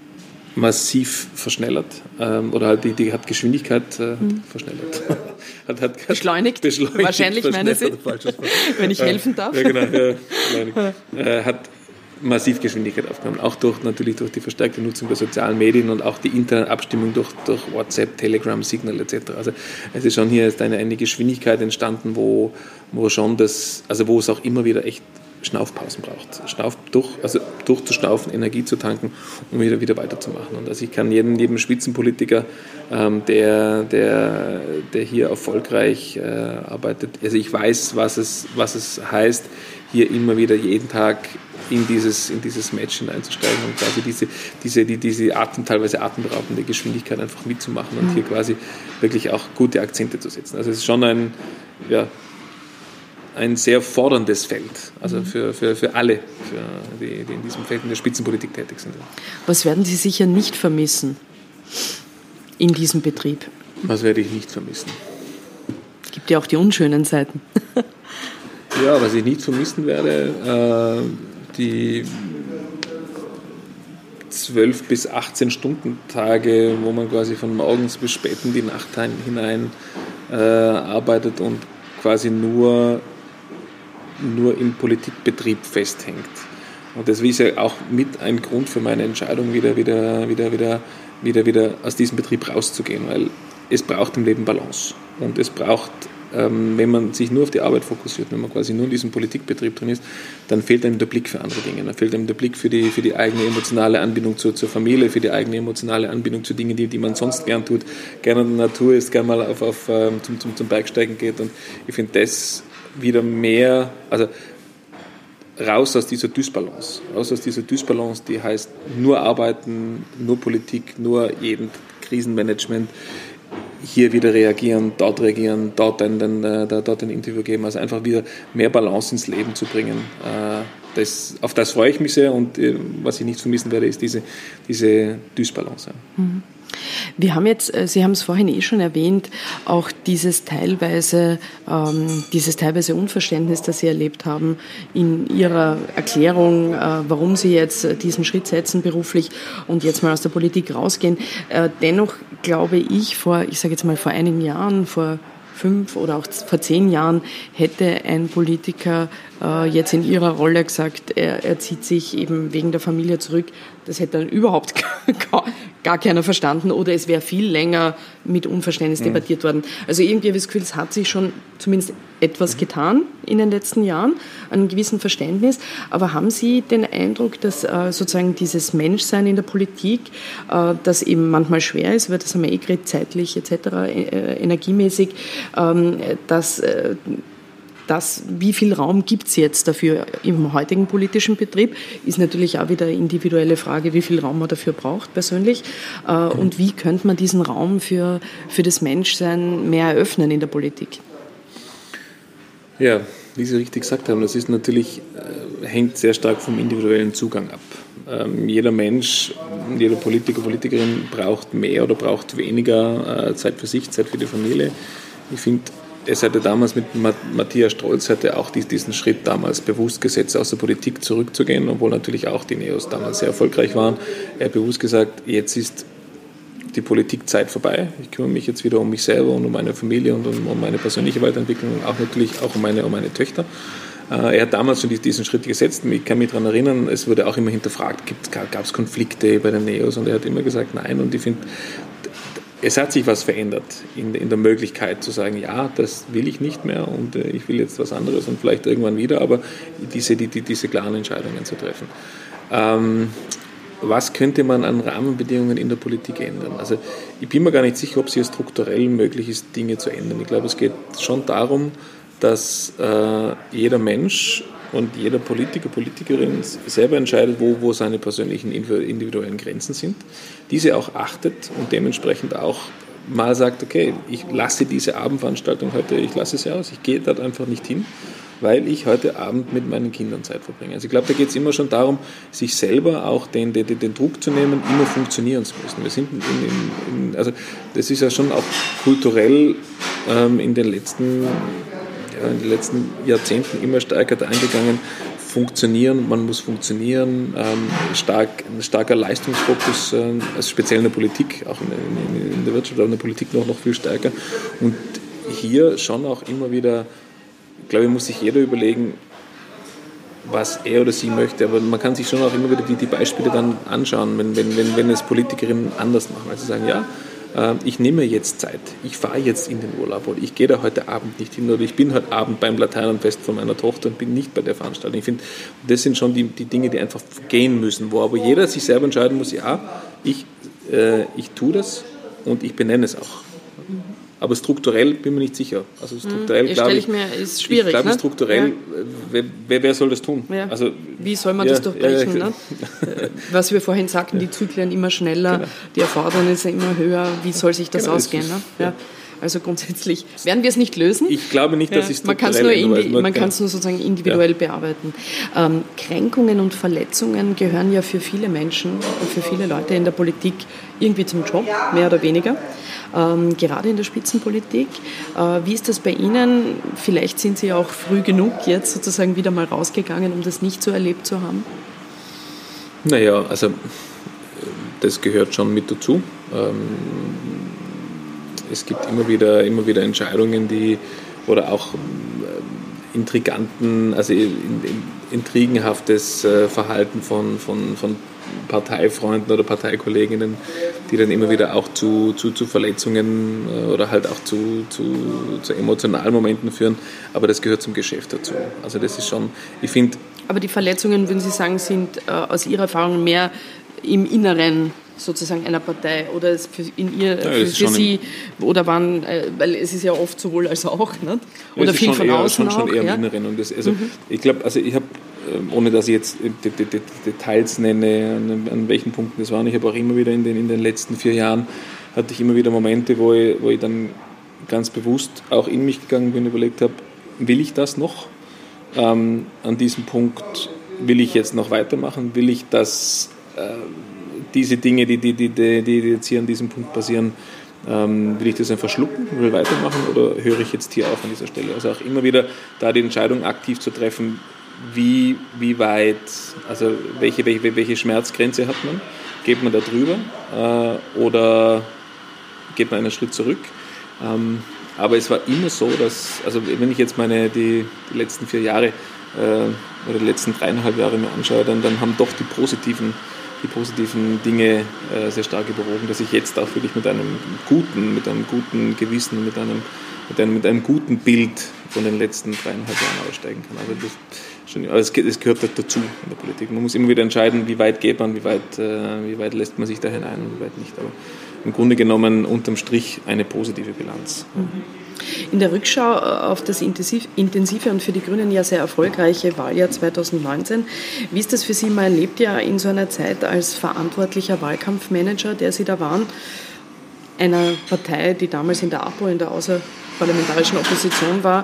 massiv verschnellert ähm, oder halt die, die hat Geschwindigkeit äh, mhm. verschnellert. hat, hat, beschleunigt, beschleunigt, wahrscheinlich meine Sie, wenn ich helfen darf. Ja, genau, ja, äh, hat massiv Geschwindigkeit aufgenommen, auch durch, natürlich durch die verstärkte Nutzung der sozialen Medien und auch die interne Abstimmung durch, durch WhatsApp, Telegram, Signal et cetera. Also es ist schon hier ist eine, eine Geschwindigkeit entstanden, wo, wo schon das, also wo es auch immer wieder echt Schnaufpausen braucht. Schnauf durch, also durchzuschnaufen, Energie zu tanken, um wieder, wieder weiterzumachen. Und also ich kann jedem, jedem Spitzenpolitiker, ähm, der, der, der hier erfolgreich äh, arbeitet, also ich weiß, was es, was es heißt, hier immer wieder jeden Tag in dieses, in dieses Match hineinzusteigen und quasi diese, diese, die, diese Atem, teilweise atemberaubende Geschwindigkeit einfach mitzumachen und hier quasi wirklich auch gute Akzente zu setzen. Also es ist schon ein, ja, ein sehr forderndes Feld, also für, für, für alle, für die, die in diesem Feld in der Spitzenpolitik tätig sind. Was werden Sie sicher nicht vermissen in diesem Betrieb? Was werde ich nicht vermissen? Es gibt ja auch die unschönen Seiten. Ja, was ich nicht vermissen werde, äh, die zwölf bis achtzehn Stunden Tage, wo man quasi von morgens bis spät in die Nacht hinein äh, arbeitet und quasi nur nur im Politikbetrieb festhängt. Und das ist ja auch mit ein Grund für meine Entscheidung, wieder, wieder, wieder, wieder, wieder, wieder aus diesem Betrieb rauszugehen, weil es braucht im Leben Balance. Und es braucht, ähm, wenn man sich nur auf die Arbeit fokussiert, wenn man quasi nur in diesem Politikbetrieb drin ist, dann fehlt einem der Blick für andere Dinge. Dann fehlt einem der Blick für die, für die eigene emotionale Anbindung zur, zur Familie, für die eigene emotionale Anbindung zu Dingen, die, die man sonst gern tut, gerne in der Natur ist, gerne mal auf, auf, zum, zum, zum Bergsteigen geht. Und ich finde das wieder mehr, also raus aus dieser Dysbalance, raus aus dieser Dysbalance, die heißt nur arbeiten, nur Politik, nur jeden Krisenmanagement, hier wieder reagieren, dort reagieren, dort ein, ein, dort ein Interview geben, also einfach wieder mehr Balance ins Leben zu bringen. Das, auf das freue ich mich sehr und was ich nicht vermissen werde, ist diese, diese Dysbalance. Mhm. Wir haben jetzt, Sie haben es vorhin eh schon erwähnt, auch dieses teilweise, ähm, dieses teilweise Unverständnis, das Sie erlebt haben in Ihrer Erklärung, äh, warum Sie jetzt diesen Schritt setzen beruflich und jetzt mal aus der Politik rausgehen. Äh, dennoch glaube ich, vor, ich sage jetzt mal vor einigen Jahren, vor fünf oder auch vor zehn Jahren hätte ein Politiker äh, jetzt in ihrer Rolle gesagt, er, er zieht sich eben wegen der Familie zurück. Das hätte dann überhaupt gar, gar keiner verstanden oder es wäre viel länger mit Unverständnis mhm. debattiert worden. Also irgendwie habe ich das Gefühl, es hat sich schon zumindest etwas getan in den letzten Jahren, an einem gewissen Verständnis. Aber haben Sie den Eindruck, dass äh, sozusagen dieses Menschsein in der Politik, äh, das eben manchmal schwer ist, weil das haben wir eh geredet, zeitlich et cetera, äh, energiemäßig, ähm, dass äh, Das, wie viel Raum gibt es jetzt dafür im heutigen politischen Betrieb, ist natürlich auch wieder eine individuelle Frage, wie viel Raum man dafür braucht persönlich. Und wie könnte man diesen Raum für, für das Menschsein mehr eröffnen in der Politik? Ja, wie Sie richtig gesagt haben, das ist natürlich, äh, hängt sehr stark vom individuellen Zugang ab. Ähm, jeder Mensch, jeder Politiker, Politikerin braucht mehr oder braucht weniger äh, Zeit für sich, Zeit für die Familie. Ich finde, es hatte damals mit Matthias Strolz hatte auch diesen Schritt damals bewusst gesetzt, aus der Politik zurückzugehen, obwohl natürlich auch die Neos damals sehr erfolgreich waren. Er hat bewusst gesagt, jetzt ist die Politikzeit vorbei. Ich kümmere mich jetzt wieder um mich selber und um meine Familie und um, um meine persönliche Weiterentwicklung und auch natürlich auch um meine, um meine Töchter. Er hat damals schon diesen Schritt gesetzt. Ich kann mich daran erinnern, es wurde auch immer hinterfragt, gab es Konflikte bei den Neos und er hat immer gesagt, nein. Und ich finde, es hat sich was verändert in, in der Möglichkeit zu sagen, ja, das will ich nicht mehr und äh, ich will jetzt was anderes und vielleicht irgendwann wieder, aber diese, die, die, diese klaren Entscheidungen zu treffen. Ähm, was könnte man an Rahmenbedingungen in der Politik ändern? Also ich bin mir gar nicht sicher, ob es hier strukturell möglich ist, Dinge zu ändern. Ich glaube, es geht schon darum, dass äh, jeder Mensch und jeder Politiker, Politikerin selber entscheidet, wo, wo seine persönlichen individuellen Grenzen sind, diese auch achtet und dementsprechend auch mal sagt, okay, ich lasse diese Abendveranstaltung heute, ich lasse sie aus, ich gehe dort einfach nicht hin, weil ich heute Abend mit meinen Kindern Zeit verbringe. Also ich glaube, da geht es immer schon darum, sich selber auch den, den, den Druck zu nehmen, immer funktionieren zu müssen. Wir sind in, in, in, also das ist ja schon auch kulturell ähm, in den letzten in den letzten Jahrzehnten immer stärker da eingegangen, funktionieren, man muss funktionieren, ähm, stark, ein starker Leistungsfokus, äh, also speziell in der Politik, auch in, in, in der Wirtschaft, aber in der Politik noch, noch viel stärker. Und hier schon auch immer wieder, glaube ich, muss sich jeder überlegen, was er oder sie möchte, aber man kann sich schon auch immer wieder die, die Beispiele dann anschauen, wenn, wenn, wenn, wenn es Politikerinnen anders machen, also sagen, ja, ich nehme jetzt Zeit, ich fahre jetzt in den Urlaub oder ich gehe da heute Abend nicht hin oder ich bin heute Abend beim Laternenfest von meiner Tochter und bin nicht bei der Veranstaltung. Ich finde, das sind schon die, die Dinge, die einfach gehen müssen, wo aber jeder sich selber entscheiden muss, ja, ich, äh, ich tue das und ich benenne es auch. Aber strukturell bin mir nicht sicher. Also strukturell, glaube ich, mir, ist schwierig, ich glaube, ne? strukturell, ja. wer, wer soll das tun? Ja. Also, wie soll man ja, das durchbrechen? Ja, ne? Was wir vorhin sagten, die Zyklen immer schneller, genau. Die Erfordernisse immer höher. Wie soll sich das genau, ausgehen? Ne? Ja. Ja. Also grundsätzlich werden wir es nicht lösen. Ich glaube nicht, dass ja. es strukturell Man kann es nur, man kann es nur sozusagen individuell ja. bearbeiten. Ähm, Kränkungen und Verletzungen gehören ja für viele Menschen und für viele Leute in der Politik irgendwie zum Job, mehr oder weniger. Ähm, gerade in der Spitzenpolitik. Äh, wie ist das bei Ihnen? Vielleicht sind Sie auch früh genug jetzt sozusagen wieder mal rausgegangen, um das nicht so erlebt zu haben? Naja, also das gehört schon mit dazu. Ähm, es gibt immer wieder, immer wieder Entscheidungen, die oder auch intriganten, also intrigenhaftes Verhalten von, von, von Parteifreunden oder Parteikolleginnen, die dann immer wieder auch zu, zu, zu Verletzungen oder halt auch zu, zu, zu emotionalen Momenten führen. Aber das gehört zum Geschäft dazu. Also das ist schon, ich finde... Aber die Verletzungen, würden Sie sagen, sind äh, aus Ihrer Erfahrung mehr im Inneren sozusagen einer Partei oder für, in ihr, ja, für, für Sie oder waren, äh, weil es ist ja oft sowohl als auch, nicht? Oder ja, viel von eher, außen schon, schon auch. Eher ja? im Inneren. Und das, also mhm. ich glaube, also ich habe, ohne dass ich jetzt die, die, die Details nenne, an, an welchen Punkten das waren, ich habe auch immer wieder in den, in den letzten vier Jahren, hatte ich immer wieder Momente, wo ich, wo ich dann ganz bewusst auch in mich gegangen bin und überlegt habe, will ich das noch? Ähm, an diesem Punkt will ich jetzt noch weitermachen? Will ich das... Äh, diese Dinge, die, die, die, die jetzt hier an diesem Punkt passieren, ähm, will ich das einfach schlucken, will weitermachen oder höre ich jetzt hier auf an dieser Stelle? Also auch immer wieder da die Entscheidung aktiv zu treffen, wie, wie weit, also welche, welche, welche Schmerzgrenze hat man? Geht man da drüber äh, oder geht man einen Schritt zurück? Ähm, aber es war immer so, dass, also wenn ich jetzt meine, die, die letzten vier Jahre äh, oder die letzten dreieinhalb Jahre mir anschaue, dann, dann haben doch die positiven die positiven Dinge äh, sehr stark überwogen, dass ich jetzt auch wirklich mit einem guten, mit einem guten Gewissen, mit einem, mit einem, mit einem guten Bild von den letzten dreieinhalb Jahren aussteigen kann. Also das, schon, also es gehört dazu in der Politik. Man muss immer wieder entscheiden, wie weit geht man, wie weit, äh, wie weit lässt man sich da hinein und wie weit nicht. Aber im Grunde genommen unterm Strich eine positive Bilanz. Mhm. In der Rückschau auf das intensive und für die Grünen ja sehr erfolgreiche Wahljahr zweitausendneunzehn, wie ist das für Sie? Man erlebt ja in so einer Zeit als verantwortlicher Wahlkampfmanager, der Sie da waren, einer Partei, die damals in der APO, in der außerparlamentarischen Opposition war.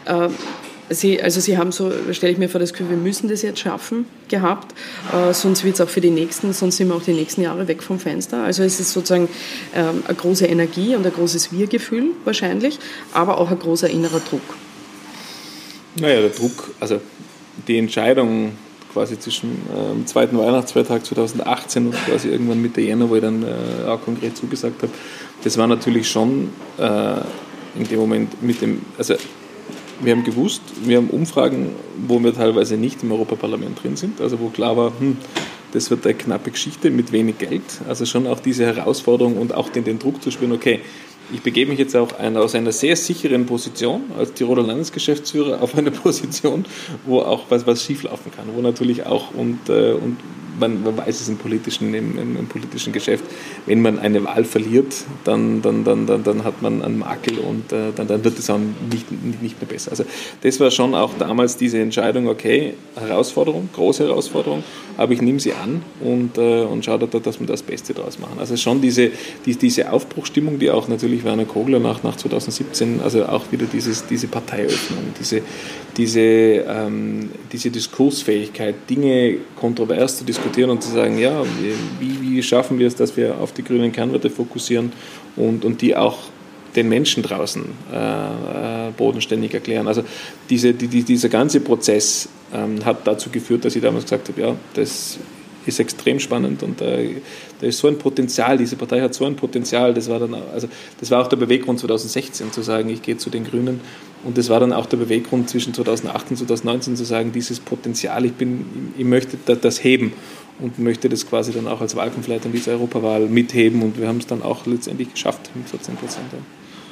Sie, also Sie haben so, stelle ich mir vor, das Gefühl, wir müssen das jetzt schaffen gehabt, äh, sonst wird es auch für die nächsten, sonst sind wir auch die nächsten Jahre weg vom Fenster. Also es ist sozusagen ähm, eine große Energie und ein großes Wir-Gefühl wahrscheinlich, aber auch ein großer innerer Druck. Naja, der Druck, also die Entscheidung quasi zwischen dem ähm, zweiten Weihnachtsfeiertag zweitausendachtzehn und quasi irgendwann Mitte Jänner, wo ich dann äh, auch konkret zugesagt habe, das war natürlich schon äh, in dem Moment mit dem, also wir haben gewusst, wir haben Umfragen, wo wir teilweise nicht im Europaparlament drin sind, also wo klar war, hm, das wird eine knappe Geschichte mit wenig Geld. Also schon auch diese Herausforderung und auch den, den Druck zu spüren, okay, ich begebe mich jetzt auch ein, aus einer sehr sicheren Position als Tiroler Landesgeschäftsführer auf eine Position, wo auch was, was schieflaufen kann, wo natürlich auch und, äh, und man, man weiß es im politischen, im, im, im politischen Geschäft, wenn man eine Wahl verliert, dann, dann, dann, dann, dann hat man einen Makel und äh, dann, dann wird es auch nicht, nicht mehr besser. Also das war schon auch damals diese Entscheidung, okay, Herausforderung, große Herausforderung, aber ich nehme sie an und, äh, und schaue, dass wir das Beste daraus machen. Also schon diese, die, diese Aufbruchsstimmung, die auch natürlich Werner Kogler nach, nach zweitausendsiebzehn, also auch wieder dieses, diese Parteiöffnung, diese, diese, ähm, diese Diskursfähigkeit, Dinge kontrovers zu diskutieren und zu sagen, ja, wie, wie schaffen wir es, dass wir auf die grünen Kernwerte fokussieren und, und die auch den Menschen draußen äh, äh, bodenständig erklären. Also diese, die, die, dieser ganze Prozess ähm, hat dazu geführt, dass ich damals gesagt habe, ja, das ist extrem spannend und äh, da ist so ein Potenzial, diese Partei hat so ein Potenzial, das war dann, also das war auch der Beweggrund zwanzig sechzehn zu sagen, ich gehe zu den Grünen, und das war dann auch der Beweggrund zwischen zweitausendachtzehn und zweitausendneunzehn zu sagen, dieses Potenzial, ich bin, ich möchte das heben und möchte das quasi dann auch als Wahlkampfleiter in dieser Europawahl mitheben, und wir haben es dann auch letztendlich geschafft mit vierzehn Prozent. Ja.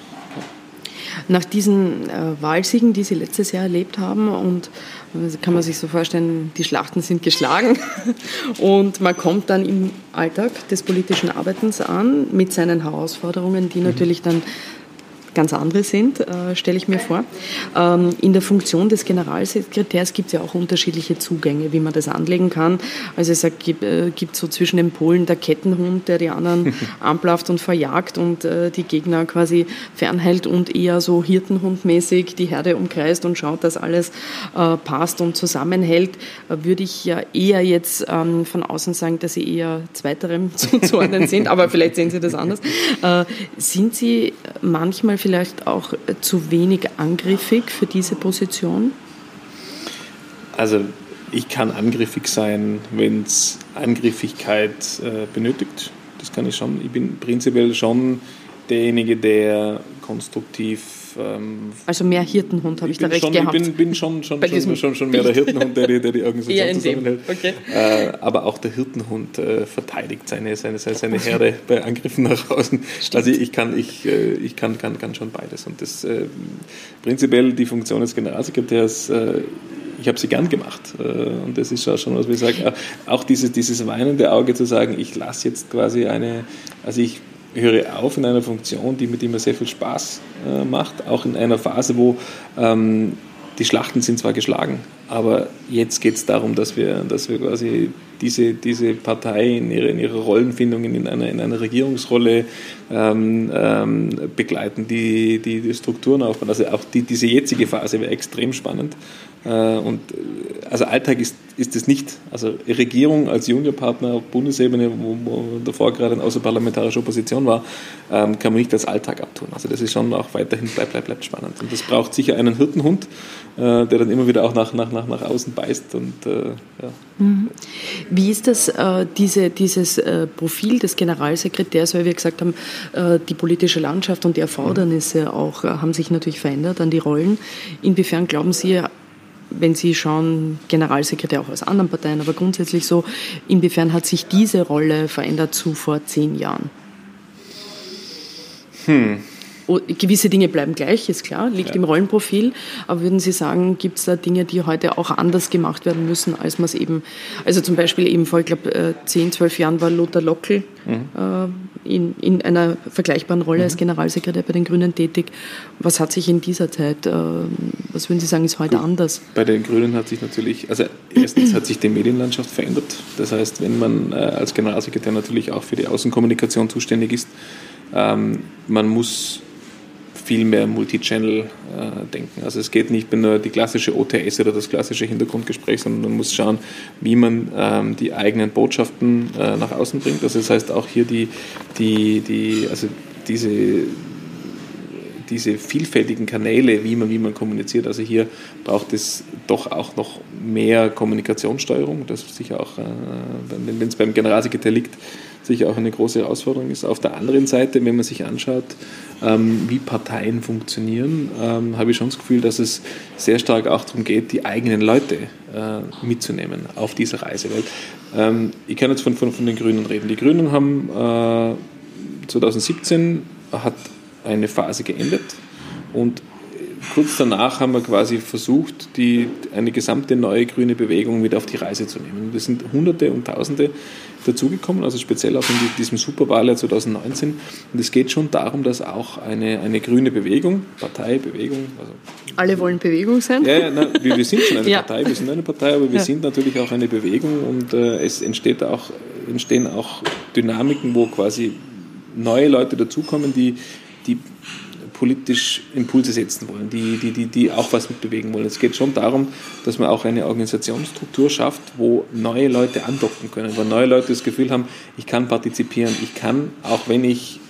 Nach diesen äh, Wahlsiegen, die Sie letztes Jahr erlebt haben, und äh, kann man sich so vorstellen, die Schlachten sind geschlagen und man kommt dann im Alltag des politischen Arbeitens an mit seinen Herausforderungen, die natürlich dann ganz andere sind, äh, stelle ich mir vor. Ähm, in der Funktion des Generalsekretärs gibt es ja auch unterschiedliche Zugänge, wie man das anlegen kann. Also es gibt, äh, gibt so zwischen den Polen der Kettenhund, der die anderen anblafft und verjagt und äh, die Gegner quasi fernhält, und eher so hirtenhundmäßig die Herde umkreist und schaut, dass alles äh, passt und zusammenhält. Äh, würde ich ja eher jetzt ähm, von außen sagen, dass Sie eher zweiterem zuzuordnen sind, aber vielleicht sehen Sie das anders. Äh, sind Sie manchmal vielleicht auch zu wenig angriffig für diese Position? Also ich kann angriffig sein, wenn es Angriffigkeit äh, benötigt. Das kann ich schon. Ich bin prinzipiell schon derjenige, der konstruktiv... Ähm, also mehr Hirtenhund, habe ich, ich da recht schon, gehabt. Ich bin, bin schon, schon, schon, schon, schon mehr der Hirtenhund, der die, der die Organisation zusammenhält. Okay. Äh, aber auch der Hirtenhund äh, verteidigt seine, seine, seine Herde bei Angriffen nach außen. Stimmt. Also ich kann, ich, äh, ich kann, kann, kann schon beides. Und das äh, prinzipiell die Funktion des Generalsekretärs, äh, ich habe sie gern gemacht. Äh, und das ist auch schon, was wir sagen, auch dieses, dieses weinende Auge zu sagen, ich lasse jetzt quasi eine, also ich höre auf in einer Funktion, die mit mir sehr viel Spaß äh, macht, auch in einer Phase, wo ähm, die Schlachten sind zwar geschlagen, aber jetzt geht es darum, dass wir, dass wir quasi diese, diese Partei in ihrer, in ihrer Rollenfindung in einer, in einer Regierungsrolle ähm, ähm, begleiten, die, die die Strukturen aufbauen. Also auch die, diese jetzige Phase wäre extrem spannend. Äh, und also Alltag ist, ist es nicht. Also Regierung als Juniorpartner auf Bundesebene, wo, wo davor gerade eine außerparlamentarische Opposition war, ähm, kann man nicht als Alltag abtun. Also das ist schon auch weiterhin bleibt, bleibt, bleibt spannend. Und das braucht sicher einen Hirtenhund, äh, der dann immer wieder auch nach, nach, nach, nach außen beißt. Und, äh, ja. Mhm. Wie ist das, äh, diese, dieses äh, Profil des Generalsekretärs, weil wir gesagt haben, äh, die politische Landschaft und die Erfordernisse mhm. auch äh, haben sich natürlich verändert an die Rollen. Inwiefern glauben Sie, wenn Sie schauen, Generalsekretär auch aus anderen Parteien, aber grundsätzlich so, inwiefern hat sich diese Rolle verändert zu vor zehn Jahren? Hm. Gewisse Dinge bleiben gleich, ist klar, liegt ja. im Rollenprofil. Aber würden Sie sagen, gibt es da Dinge, die heute auch anders gemacht werden müssen, als man es eben, also zum Beispiel eben vor, ich glaube, zehn, zwölf Jahren war Lothar Lockel mhm. äh, in, in einer vergleichbaren Rolle mhm. als Generalsekretär bei den Grünen tätig. Was hat sich in dieser Zeit, äh, was würden Sie sagen, ist heute Gut. anders? Bei den Grünen hat sich natürlich, also erstens hat sich die Medienlandschaft verändert. Das heißt, wenn man äh, als Generalsekretär natürlich auch für die Außenkommunikation zuständig ist, ähm, man muss viel mehr Multichannel äh, denken. Also es geht nicht mehr nur die klassische O T S oder das klassische Hintergrundgespräch, sondern man muss schauen, wie man ähm, die eigenen Botschaften äh, nach außen bringt. Also das heißt auch hier die, die, die also diese, diese vielfältigen Kanäle, wie man, wie man kommuniziert. Also hier braucht es doch auch noch mehr Kommunikationssteuerung. Das ist sicher auch, äh, wenn es beim Generalsekretär liegt, sicher auch eine große Herausforderung ist. Auf der anderen Seite, wenn man sich anschaut, ähm, wie Parteien funktionieren, ähm, habe ich schon das Gefühl, dass es sehr stark auch darum geht, die eigenen Leute äh, mitzunehmen auf dieser Reise. Weil, ähm, ich kann jetzt von, von, von den Grünen reden. Die Grünen haben äh, zwanzig siebzehn hat eine Phase geendet und kurz danach haben wir quasi versucht, die, eine gesamte neue grüne Bewegung wieder auf die Reise zu nehmen. Es sind Hunderte und Tausende dazugekommen, also speziell auch in diesem Superwahljahr zwanzig neunzehn. Und es geht schon darum, dass auch eine, eine grüne Bewegung, Partei, Bewegung... Also alle wollen Bewegung sein? Ja, ja na, wir, wir sind schon eine ja. Partei, wir sind eine Partei, aber wir ja. sind natürlich auch eine Bewegung und äh, es entsteht auch, entstehen auch Dynamiken, wo quasi neue Leute dazukommen, die, die politisch Impulse setzen wollen, die, die, die, die auch was mitbewegen wollen. Es geht schon darum, dass man auch eine Organisationsstruktur schafft, wo neue Leute andocken können, wo neue Leute das Gefühl haben, ich kann partizipieren, ich kann, auch wenn ich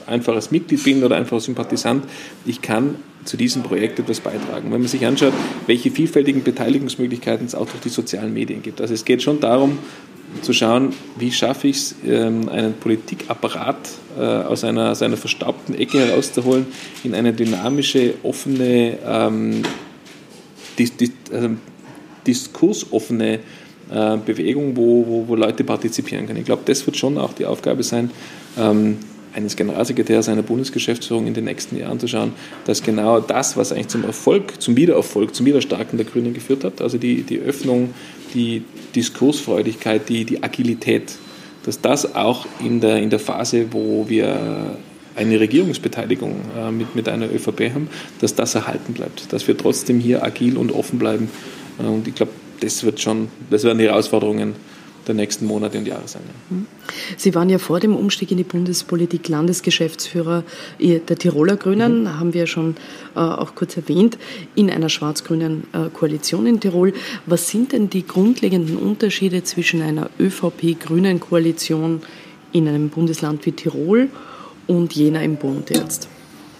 einfaches Mitglied bin oder einfacher Sympathisant, ich kann zu diesem Projekt etwas beitragen. Wenn man sich anschaut, welche vielfältigen Beteiligungsmöglichkeiten es auch durch die sozialen Medien gibt. Also es geht schon darum, zu schauen, wie schaffe ich es, einen Politikapparat aus einer, aus einer verstaubten Ecke herauszuholen, in eine dynamische, offene, ähm, dis, dis, also diskursoffene äh, Bewegung, wo, wo, wo Leute partizipieren können. Ich glaube, das wird schon auch die Aufgabe sein, ähm, eines Generalsekretärs einer Bundesgeschäftsführung in den nächsten Jahren zu schauen, dass genau das, was eigentlich zum Erfolg, zum Wiedererfolg, zum Wiederstarken der Grünen geführt hat, also die, die Öffnung, die Diskursfreudigkeit, die, die Agilität, dass das auch in der, in der Phase, wo wir eine Regierungsbeteiligung äh, mit, mit einer ÖVP haben, dass das erhalten bleibt, dass wir trotzdem hier agil und offen bleiben. Äh, und ich glaube, das wird schon, das werden die Herausforderungen der nächsten Monate und Jahre sein. Ja. Sie waren ja vor dem Umstieg in die Bundespolitik Landesgeschäftsführer der Tiroler Grünen, mhm. haben wir ja schon äh, auch kurz erwähnt, in einer schwarz-grünen äh, Koalition in Tirol. Was sind denn die grundlegenden Unterschiede zwischen einer ÖVP-grünen Koalition in einem Bundesland wie Tirol und jener im Bund jetzt?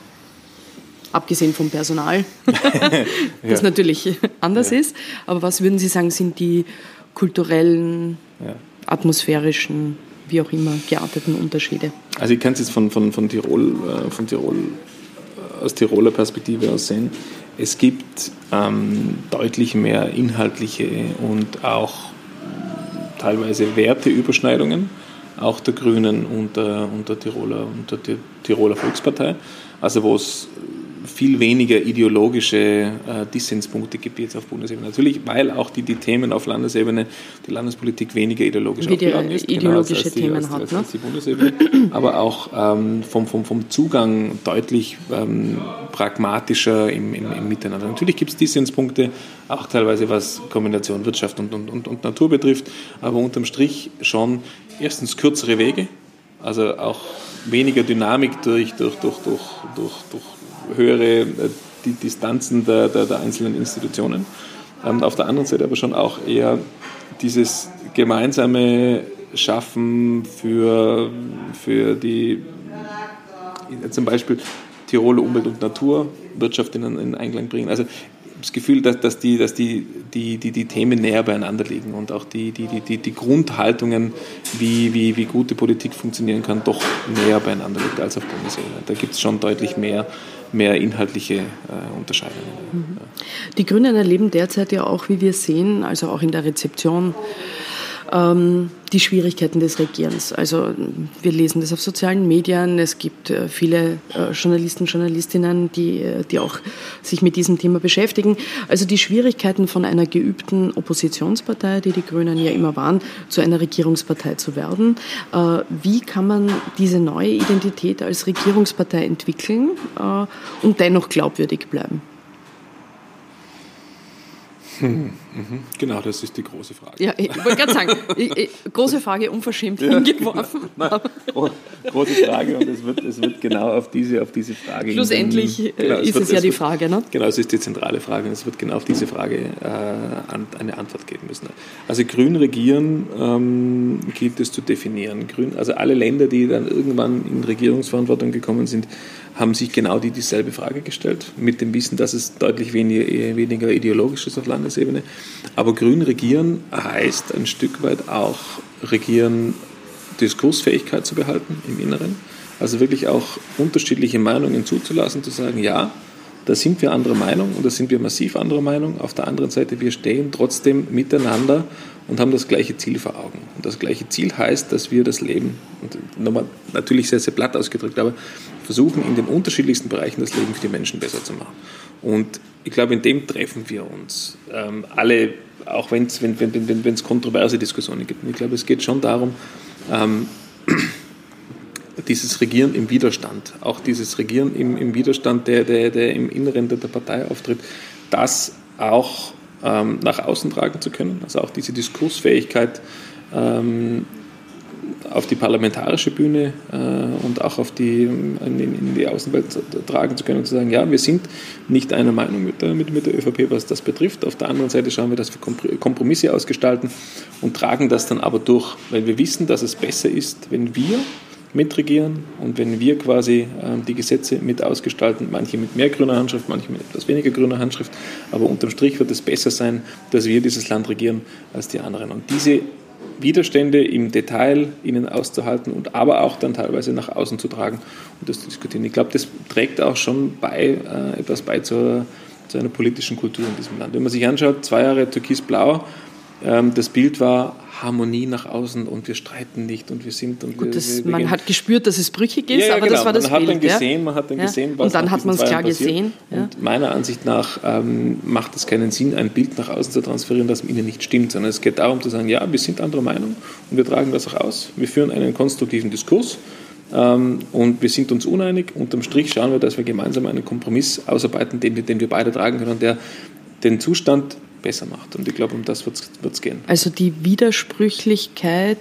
Abgesehen vom Personal, das ja. natürlich anders ja. ist. Aber was würden Sie sagen, sind die kulturellen, ja. atmosphärischen, wie auch immer, gearteten Unterschiede? Also ich kann es jetzt von, von, von, Tirol, von Tirol, aus Tiroler Perspektive aus sehen. Es gibt ähm, deutlich mehr inhaltliche und auch teilweise Werteüberschneidungen, auch der Grünen und der, und der, Tiroler, und der Tiroler Volkspartei. Also wo es viel weniger ideologische äh, Dissenspunkte gibt jetzt auf Bundesebene. Natürlich, weil auch die, die Themen auf Landesebene, die Landespolitik weniger ideologisch aufgeladen ist. Ideologische genau, als, als Themen die, als, hat, ne? als die Bundesebene. Aber auch ähm, vom, vom, vom Zugang deutlich ähm, pragmatischer im, im, im Miteinander. Natürlich gibt es Dissenspunkte, auch teilweise was Kombination Wirtschaft und, und, und, und Natur betrifft, aber unterm Strich schon erstens kürzere Wege, also auch weniger Dynamik durch, durch, durch, durch, durch, durch höhere die Distanzen der, der, der einzelnen Institutionen. Ähm, auf der anderen Seite aber schon auch eher dieses gemeinsame Schaffen für, für die, zum Beispiel Tiroler Umwelt und Natur, Wirtschaft in, in Einklang bringen. Also das Gefühl, dass, dass, die, dass die, die, die, die Themen näher beieinander liegen und auch die, die, die, die Grundhaltungen, wie, wie, wie gute Politik funktionieren kann, doch näher beieinander liegt als auf Bundesebene. Da gibt es schon deutlich mehr, mehr inhaltliche äh, Unterscheidungen. Mhm. Die Grünen erleben derzeit ja auch, wie wir sehen, also auch in der Rezeption, ähm, die Schwierigkeiten des Regierens. Also wir lesen das auf sozialen Medien, es gibt äh, viele äh, Journalisten, Journalistinnen, die, die auch sich mit diesem Thema beschäftigen. Also die Schwierigkeiten von einer geübten Oppositionspartei, die die Grünen ja immer waren, zu einer Regierungspartei zu werden. Äh, wie kann man diese neue Identität als Regierungspartei entwickeln äh, und dennoch glaubwürdig bleiben? Hm, genau, das ist die große Frage. Ja, ich wollte gerade sagen, ich, ich, große Frage, unverschämt ja, hingeworfen. Nein, große Frage und es wird, es wird genau auf diese, auf diese Frage... Schlussendlich den, genau, ist es, wird, es ja es die wird, Frage, ne? Genau, es ist die zentrale Frage und es wird genau auf diese Frage äh, eine Antwort geben müssen. Also grün regieren ähm, gilt es zu definieren. Grün, also alle Länder, die dann irgendwann in Regierungsverantwortung gekommen sind, haben sich genau die dieselbe Frage gestellt, mit dem Wissen, dass es deutlich weniger, weniger ideologisch ist auf Landesebene. Aber grün regieren heißt ein Stück weit auch regieren, Diskursfähigkeit zu behalten im Inneren. Also wirklich auch unterschiedliche Meinungen zuzulassen, zu sagen, ja, da sind wir anderer Meinung und da sind wir massiv anderer Meinung. Auf der anderen Seite, wir stehen trotzdem miteinander und haben das gleiche Ziel vor Augen. Und das gleiche Ziel heißt, dass wir das Leben, und nochmal natürlich sehr, sehr platt ausgedrückt, aber versuchen in den unterschiedlichsten Bereichen das Leben für die Menschen besser zu machen. Und ich glaube, in dem treffen wir uns ähm, alle, auch wenn's, wenn es wenn, wenn, wenn, kontroverse Diskussionen gibt. Und ich glaube, es geht schon darum, ähm, dieses Regieren im Widerstand, auch dieses Regieren im, im Widerstand, der, der, der im Inneren der, der Partei auftritt, das auch ähm, nach außen tragen zu können, also auch diese Diskursfähigkeit ähm, auf die parlamentarische Bühne äh, und auch auf die, in, in die Außenwelt tragen zu können und zu sagen, ja, wir sind nicht einer Meinung mit der, mit, mit der ÖVP, was das betrifft. Auf der anderen Seite schauen wir, dass wir Kompromisse ausgestalten und tragen das dann aber durch, weil wir wissen, dass es besser ist, wenn wir mitregieren und wenn wir quasi äh, die Gesetze mit ausgestalten, manche mit mehr grüner Handschrift, manche mit etwas weniger grüner Handschrift, aber unterm Strich wird es besser sein, dass wir dieses Land regieren als die anderen. Und diese Widerstände im Detail ihnen auszuhalten und aber auch dann teilweise nach außen zu tragen und das zu diskutieren. Ich glaube, das trägt auch schon bei, äh, etwas bei zur, zu einer politischen Kultur in diesem Land. Wenn man sich anschaut, zwei Jahre Türkis-Blau, ähm, das Bild war Harmonie nach außen und wir streiten nicht und wir sind... Und Gut, wir, das, wir, wir man gehen. hat gespürt, dass es brüchig ist, ja, ja, aber genau. das war das man hat Bild. Dann gesehen, ja? Man hat dann ja. gesehen, was und dann hat man es klar passiert. gesehen. Ja. Und meiner Ansicht nach ähm, macht es keinen Sinn, ein Bild nach außen zu transferieren, das mit ihnen nicht stimmt, sondern es geht darum zu sagen, ja, wir sind anderer Meinung und wir tragen das auch aus. Wir führen einen konstruktiven Diskurs ähm, und wir sind uns uneinig. Unterm Strich schauen wir, dass wir gemeinsam einen Kompromiss ausarbeiten, den, den wir beide tragen können und der den Zustand besser macht. Und ich glaube, um das wird es gehen. Also die Widersprüchlichkeit,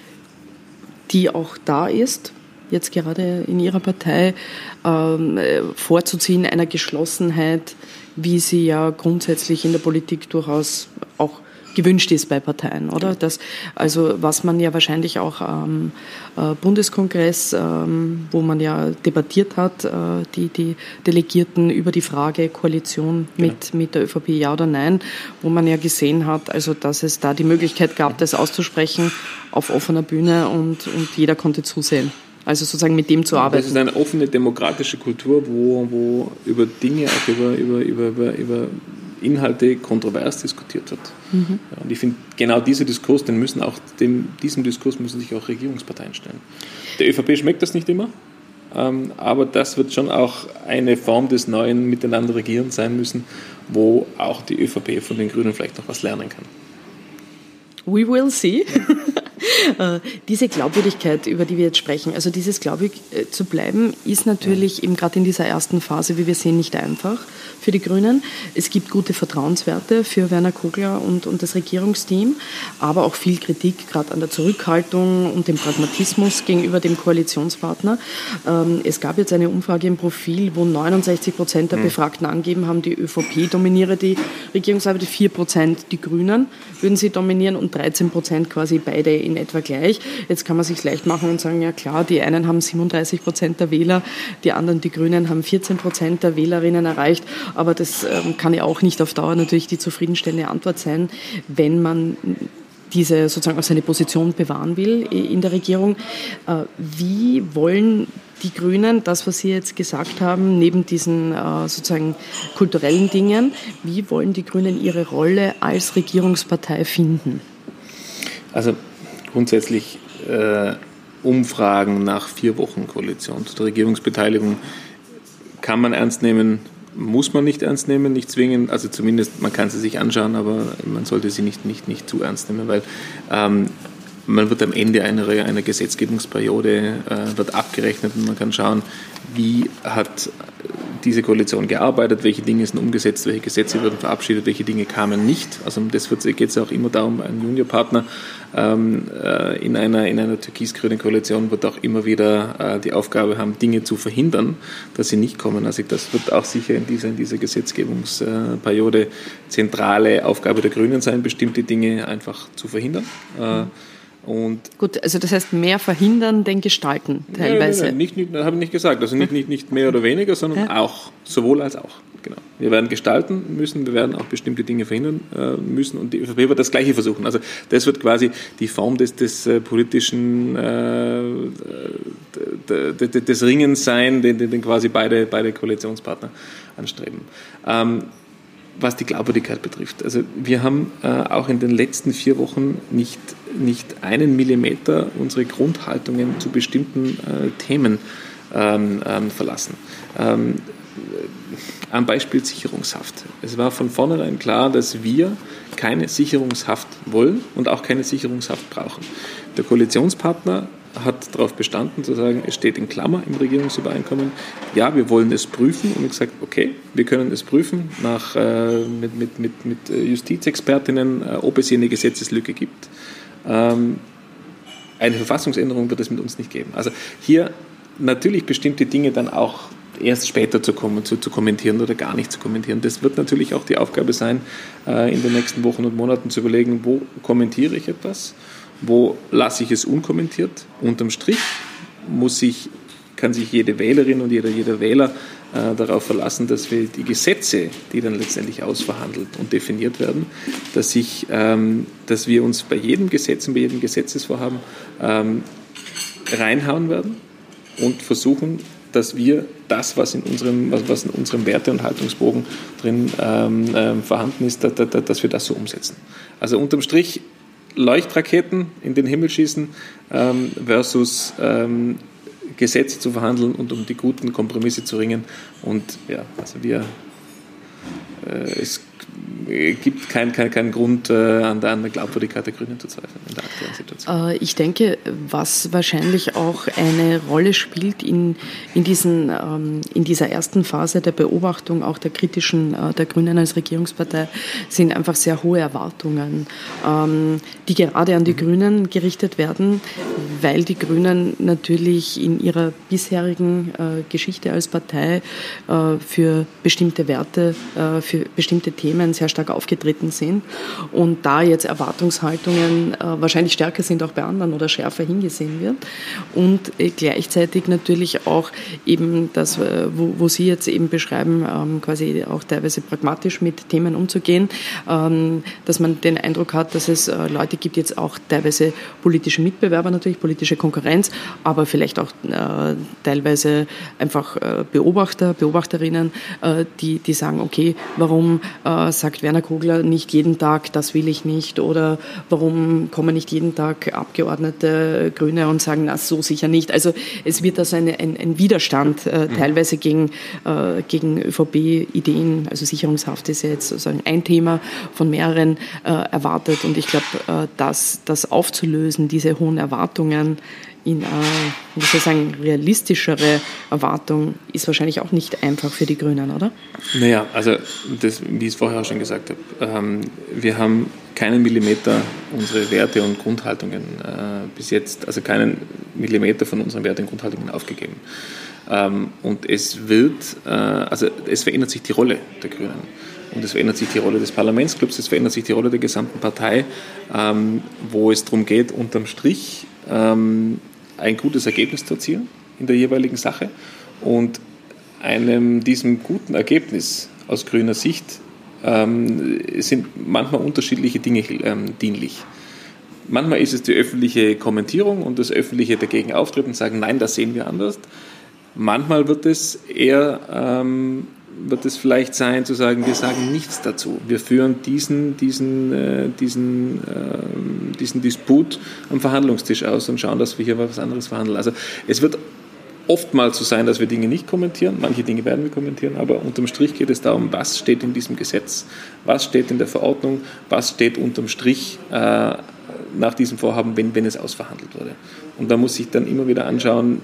die auch da ist, jetzt gerade in Ihrer Partei, ähm, vorzuziehen einer Geschlossenheit, wie sie ja grundsätzlich in der Politik durchaus auch gewünscht ist bei Parteien, oder? Das, also was man ja wahrscheinlich auch am äh, Bundeskongress, ähm, wo man ja debattiert hat, äh, die, die Delegierten über die Frage Koalition mit, ja. mit der ÖVP, ja oder nein, wo man ja gesehen hat, also dass es da die Möglichkeit gab, das auszusprechen auf offener Bühne und, und jeder konnte zusehen. Also sozusagen mit dem zu arbeiten. Das ist eine offene demokratische Kultur, wo, wo über Dinge, auch über, über, über, über, über Inhalte kontrovers diskutiert wird. Mhm. Ja, und ich finde, genau dieser Diskurs, den müssen auch, dem, diesem Diskurs müssen sich auch Regierungsparteien stellen. Der ÖVP schmeckt das nicht immer, ähm, aber das wird schon auch eine Form des neuen Miteinander regieren sein müssen, wo auch die ÖVP von den Grünen vielleicht noch was lernen kann. We will see. Diese Glaubwürdigkeit, über die wir jetzt sprechen, also dieses glaubwürdig zu bleiben, ist natürlich eben gerade in dieser ersten Phase, wie wir sehen, nicht einfach für die Grünen. Es gibt gute Vertrauenswerte für Werner Kogler und, und das Regierungsteam, aber auch viel Kritik, gerade an der Zurückhaltung und dem Pragmatismus gegenüber dem Koalitionspartner. Es gab jetzt eine Umfrage im Profil, wo neunundsechzig Prozent der Befragten angeben haben, die ÖVP dominiere die Regierungsarbeit, vier Prozent die Grünen würden sie dominieren und dreizehn Prozent quasi beide in etwa gleich. Jetzt kann man sich leicht machen und sagen, ja klar, die einen haben siebenunddreißig Prozent der Wähler, die anderen, die Grünen, haben vierzehn Prozent der Wählerinnen erreicht. Aber das ähm, kann ja auch nicht auf Dauer natürlich die zufriedenstellende Antwort sein, wenn man diese sozusagen auch seine Position bewahren will in der Regierung. Äh, wie wollen die Grünen, das, was Sie jetzt gesagt haben, neben diesen äh, sozusagen kulturellen Dingen, wie wollen die Grünen ihre Rolle als Regierungspartei finden? Also grundsätzlich äh, Umfragen nach vier Wochen Koalition zur Regierungsbeteiligung kann man ernst nehmen, muss man nicht ernst nehmen, nicht zwingend, also zumindest man kann sie sich anschauen, aber man sollte sie nicht, nicht, nicht zu ernst nehmen, weil ähm, man wird am Ende einer, einer Gesetzgebungsperiode äh, wird abgerechnet und man kann schauen, wie hat diese Koalition gearbeitet, welche Dinge sind umgesetzt, welche Gesetze wurden verabschiedet, welche Dinge kamen nicht. Also das geht es auch immer darum, ein Juniorpartner ähm, äh, in einer, in einer türkis-grünen Koalition wird auch immer wieder äh, die Aufgabe haben, Dinge zu verhindern, dass sie nicht kommen. Also das wird auch sicher in dieser, in dieser Gesetzgebungsperiode zentrale Aufgabe der Grünen sein, bestimmte Dinge einfach zu verhindern. Äh, Und Gut, also das heißt mehr verhindern, denn gestalten teilweise. Nein, nein, nicht, nicht, habe ich nicht gesagt. Also nicht, nicht, nicht mehr oder weniger, sondern ja. auch, sowohl als auch. Genau. Wir werden gestalten müssen, wir werden auch bestimmte Dinge verhindern äh, müssen und die ÖVP wird das Gleiche versuchen. Also das wird quasi die Form des, des äh, politischen äh, des, des Ringens sein, den, den quasi beide, beide Koalitionspartner anstreben. Ähm, Was die Glaubwürdigkeit betrifft. Also wir haben äh, auch in den letzten vier Wochen nicht, nicht einen Millimeter unsere Grundhaltungen zu bestimmten äh, Themen ähm, ähm, verlassen. Ähm, am Beispiel Sicherungshaft. Es war von vornherein klar, dass wir keine Sicherungshaft wollen und auch keine Sicherungshaft brauchen. Der Koalitionspartner hat darauf bestanden, zu sagen, es steht in Klammer im Regierungsübereinkommen, ja, wir wollen es prüfen. Und ich gesagt, okay, wir können es prüfen nach, äh, mit, mit, mit, mit Justizexpertinnen, äh, ob es hier eine Gesetzeslücke gibt. Ähm, eine Verfassungsänderung wird es mit uns nicht geben. Also hier natürlich bestimmte Dinge dann auch erst später zu, kommen, zu, zu kommentieren oder gar nicht zu kommentieren. Das wird natürlich auch die Aufgabe sein, äh, in den nächsten Wochen und Monaten zu überlegen, wo kommentiere ich etwas, wo lasse ich es unkommentiert. Unterm Strich muss sich, kann sich jede Wählerin und jeder, jeder Wähler äh, darauf verlassen, dass wir die Gesetze, die dann letztendlich ausverhandelt und definiert werden, dass, ich, ähm, dass wir uns bei jedem Gesetz und bei jedem Gesetzesvorhaben ähm, reinhauen werden und versuchen, dass wir das, was in unserem, was, was in unserem Werte- und Haltungsbogen drin ähm, ähm, vorhanden ist, da, da, dass wir das so umsetzen. Also unterm Strich Leuchtraketen in den Himmel schießen ähm, versus ähm, Gesetze zu verhandeln und um die guten Kompromisse zu ringen. Und ja, also wir, äh, es gibt keinen kein, kein Grund, äh, an, der, an der Glaubwürdigkeit der Grünen zu zweifeln in der aktuellen Situation. Äh, ich denke, was wahrscheinlich auch eine Rolle spielt in, in, diesen, ähm, in dieser ersten Phase der Beobachtung, auch der kritischen äh, der Grünen als Regierungspartei, sind einfach sehr hohe Erwartungen, ähm, die gerade an die Grünen gerichtet werden, weil die Grünen natürlich in ihrer bisherigen äh, Geschichte als Partei äh, für bestimmte Werte, äh, für bestimmte Themen sehr stark aufgetreten sind und da jetzt Erwartungshaltungen äh, wahrscheinlich stärker sind auch bei anderen oder schärfer hingesehen wird und äh, gleichzeitig natürlich auch eben das, äh, wo, wo Sie jetzt eben beschreiben, ähm, quasi auch teilweise pragmatisch mit Themen umzugehen, ähm, dass man den Eindruck hat, dass es äh, Leute gibt, jetzt auch teilweise politische Mitbewerber natürlich, politische Konkurrenz, aber vielleicht auch äh, teilweise einfach äh, Beobachter, Beobachterinnen, äh, die, die sagen, okay, warum äh, sagt Werner Kogler nicht jeden Tag, das will ich nicht, oder warum kommen nicht jeden Tag Abgeordnete Grüne und sagen, na, so sicher nicht. Also es wird also eine, ein, ein Widerstand äh, teilweise gegen, äh, gegen ÖVP-Ideen, also Sicherungshaft ist ja jetzt sozusagen ein Thema von mehreren äh, erwartet und ich glaube, äh, das, das aufzulösen, diese hohen Erwartungen in eine, wie soll ich sagen, realistischere Erwartung ist wahrscheinlich auch nicht einfach für die Grünen, oder? Naja, also das, wie ich es vorher auch schon gesagt habe, ähm, wir haben keinen Millimeter unsere Werte und Grundhaltungen äh, bis jetzt, also keinen Millimeter von unseren Werten und Grundhaltungen aufgegeben. Ähm, und es wird, äh, also es verändert sich die Rolle der Grünen. Und es verändert sich die Rolle des Parlamentsclubs, es verändert sich die Rolle der gesamten Partei, ähm, wo es darum geht, unterm Strich ähm, ein gutes Ergebnis zu erzielen in der jeweiligen Sache. Und einem diesem guten Ergebnis aus grüner Sicht ähm, sind manchmal unterschiedliche Dinge ähm, dienlich. Manchmal ist es die öffentliche Kommentierung und das öffentliche dagegen auftreten und sagen, nein, das sehen wir anders. Manchmal wird es eher ähm, wird es vielleicht sein, zu sagen, wir sagen nichts dazu. Wir führen diesen, diesen, äh, diesen, äh, diesen Disput am Verhandlungstisch aus und schauen, dass wir hier was anderes verhandeln. Also es wird oftmals so sein, dass wir Dinge nicht kommentieren. Manche Dinge werden wir kommentieren, aber unterm Strich geht es darum, was steht in diesem Gesetz, was steht in der Verordnung, was steht unterm Strich äh, nach diesem Vorhaben, wenn, wenn es ausverhandelt wurde. Und da muss ich dann immer wieder anschauen,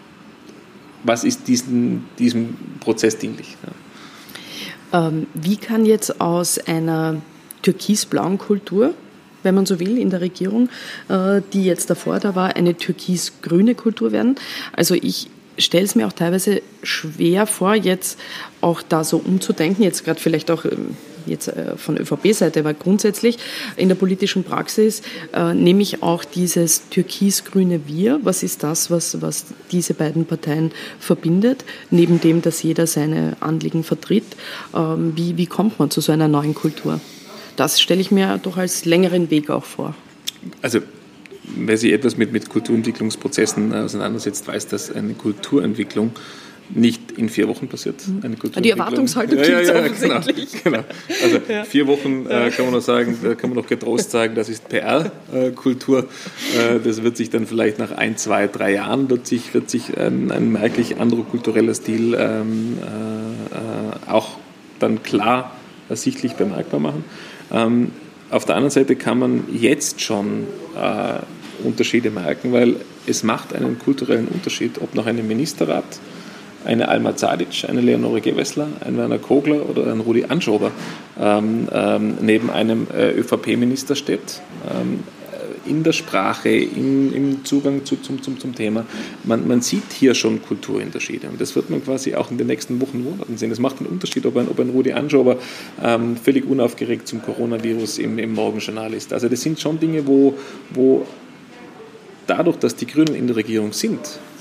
was ist diesen, diesem Prozess dienlich. Ja. Ähm, wie kann jetzt aus einer türkisblauen Kultur, wenn man so will, in der Regierung, äh, die jetzt davor da war, eine türkisgrüne Kultur werden? Also ich stelle es mir auch teilweise schwer vor, jetzt auch da so umzudenken, jetzt gerade vielleicht auch ähm, jetzt äh, von ÖVP-Seite, aber grundsätzlich in der politischen Praxis äh, nehme ich auch dieses türkis-grüne Wir. Was ist das, was, was diese beiden Parteien verbindet, neben dem, dass jeder seine Anliegen vertritt? Ähm, wie, wie kommt man zu so einer neuen Kultur? Das stelle ich mir doch als längeren Weg auch vor. Also wer sich etwas mit, mit Kulturentwicklungsprozessen auseinandersetzt, weiß, dass eine Kulturentwicklung nicht in vier Wochen passiert. Eine Die Erwartungshaltung ja, ja, ja, gibt es offensichtlich. Genau, genau. Also ja. vier Wochen äh, kann man noch sagen, da kann man noch getrost sagen, das ist P R-Kultur. Äh, das wird sich dann vielleicht nach ein, zwei, drei Jahren wird sich, wird sich ein, ein merklich anderer kultureller Stil ähm, äh, auch dann klar ersichtlich bemerkbar machen. Ähm, auf der anderen Seite kann man jetzt schon äh, Unterschiede merken, weil es macht einen kulturellen Unterschied, ob noch ein Ministerrat, eine Alma Zadic, eine Leonore Gewessler, ein Werner Kogler oder ein Rudi Anschober ähm, ähm, neben einem äh, ÖVP-Minister steht. Ähm, in der Sprache, im, im Zugang zu, zum, zum, zum Thema. Man, man sieht hier schon Kulturunterschiede und das wird man quasi auch in den nächsten Wochen und Monaten sehen. Es macht einen Unterschied, ob ein, ob ein Rudi Anschober ähm, völlig unaufgeregt zum Coronavirus im, im Morgenjournal ist. Also das sind schon Dinge, wo, wo dadurch, dass die Grünen in der Regierung sind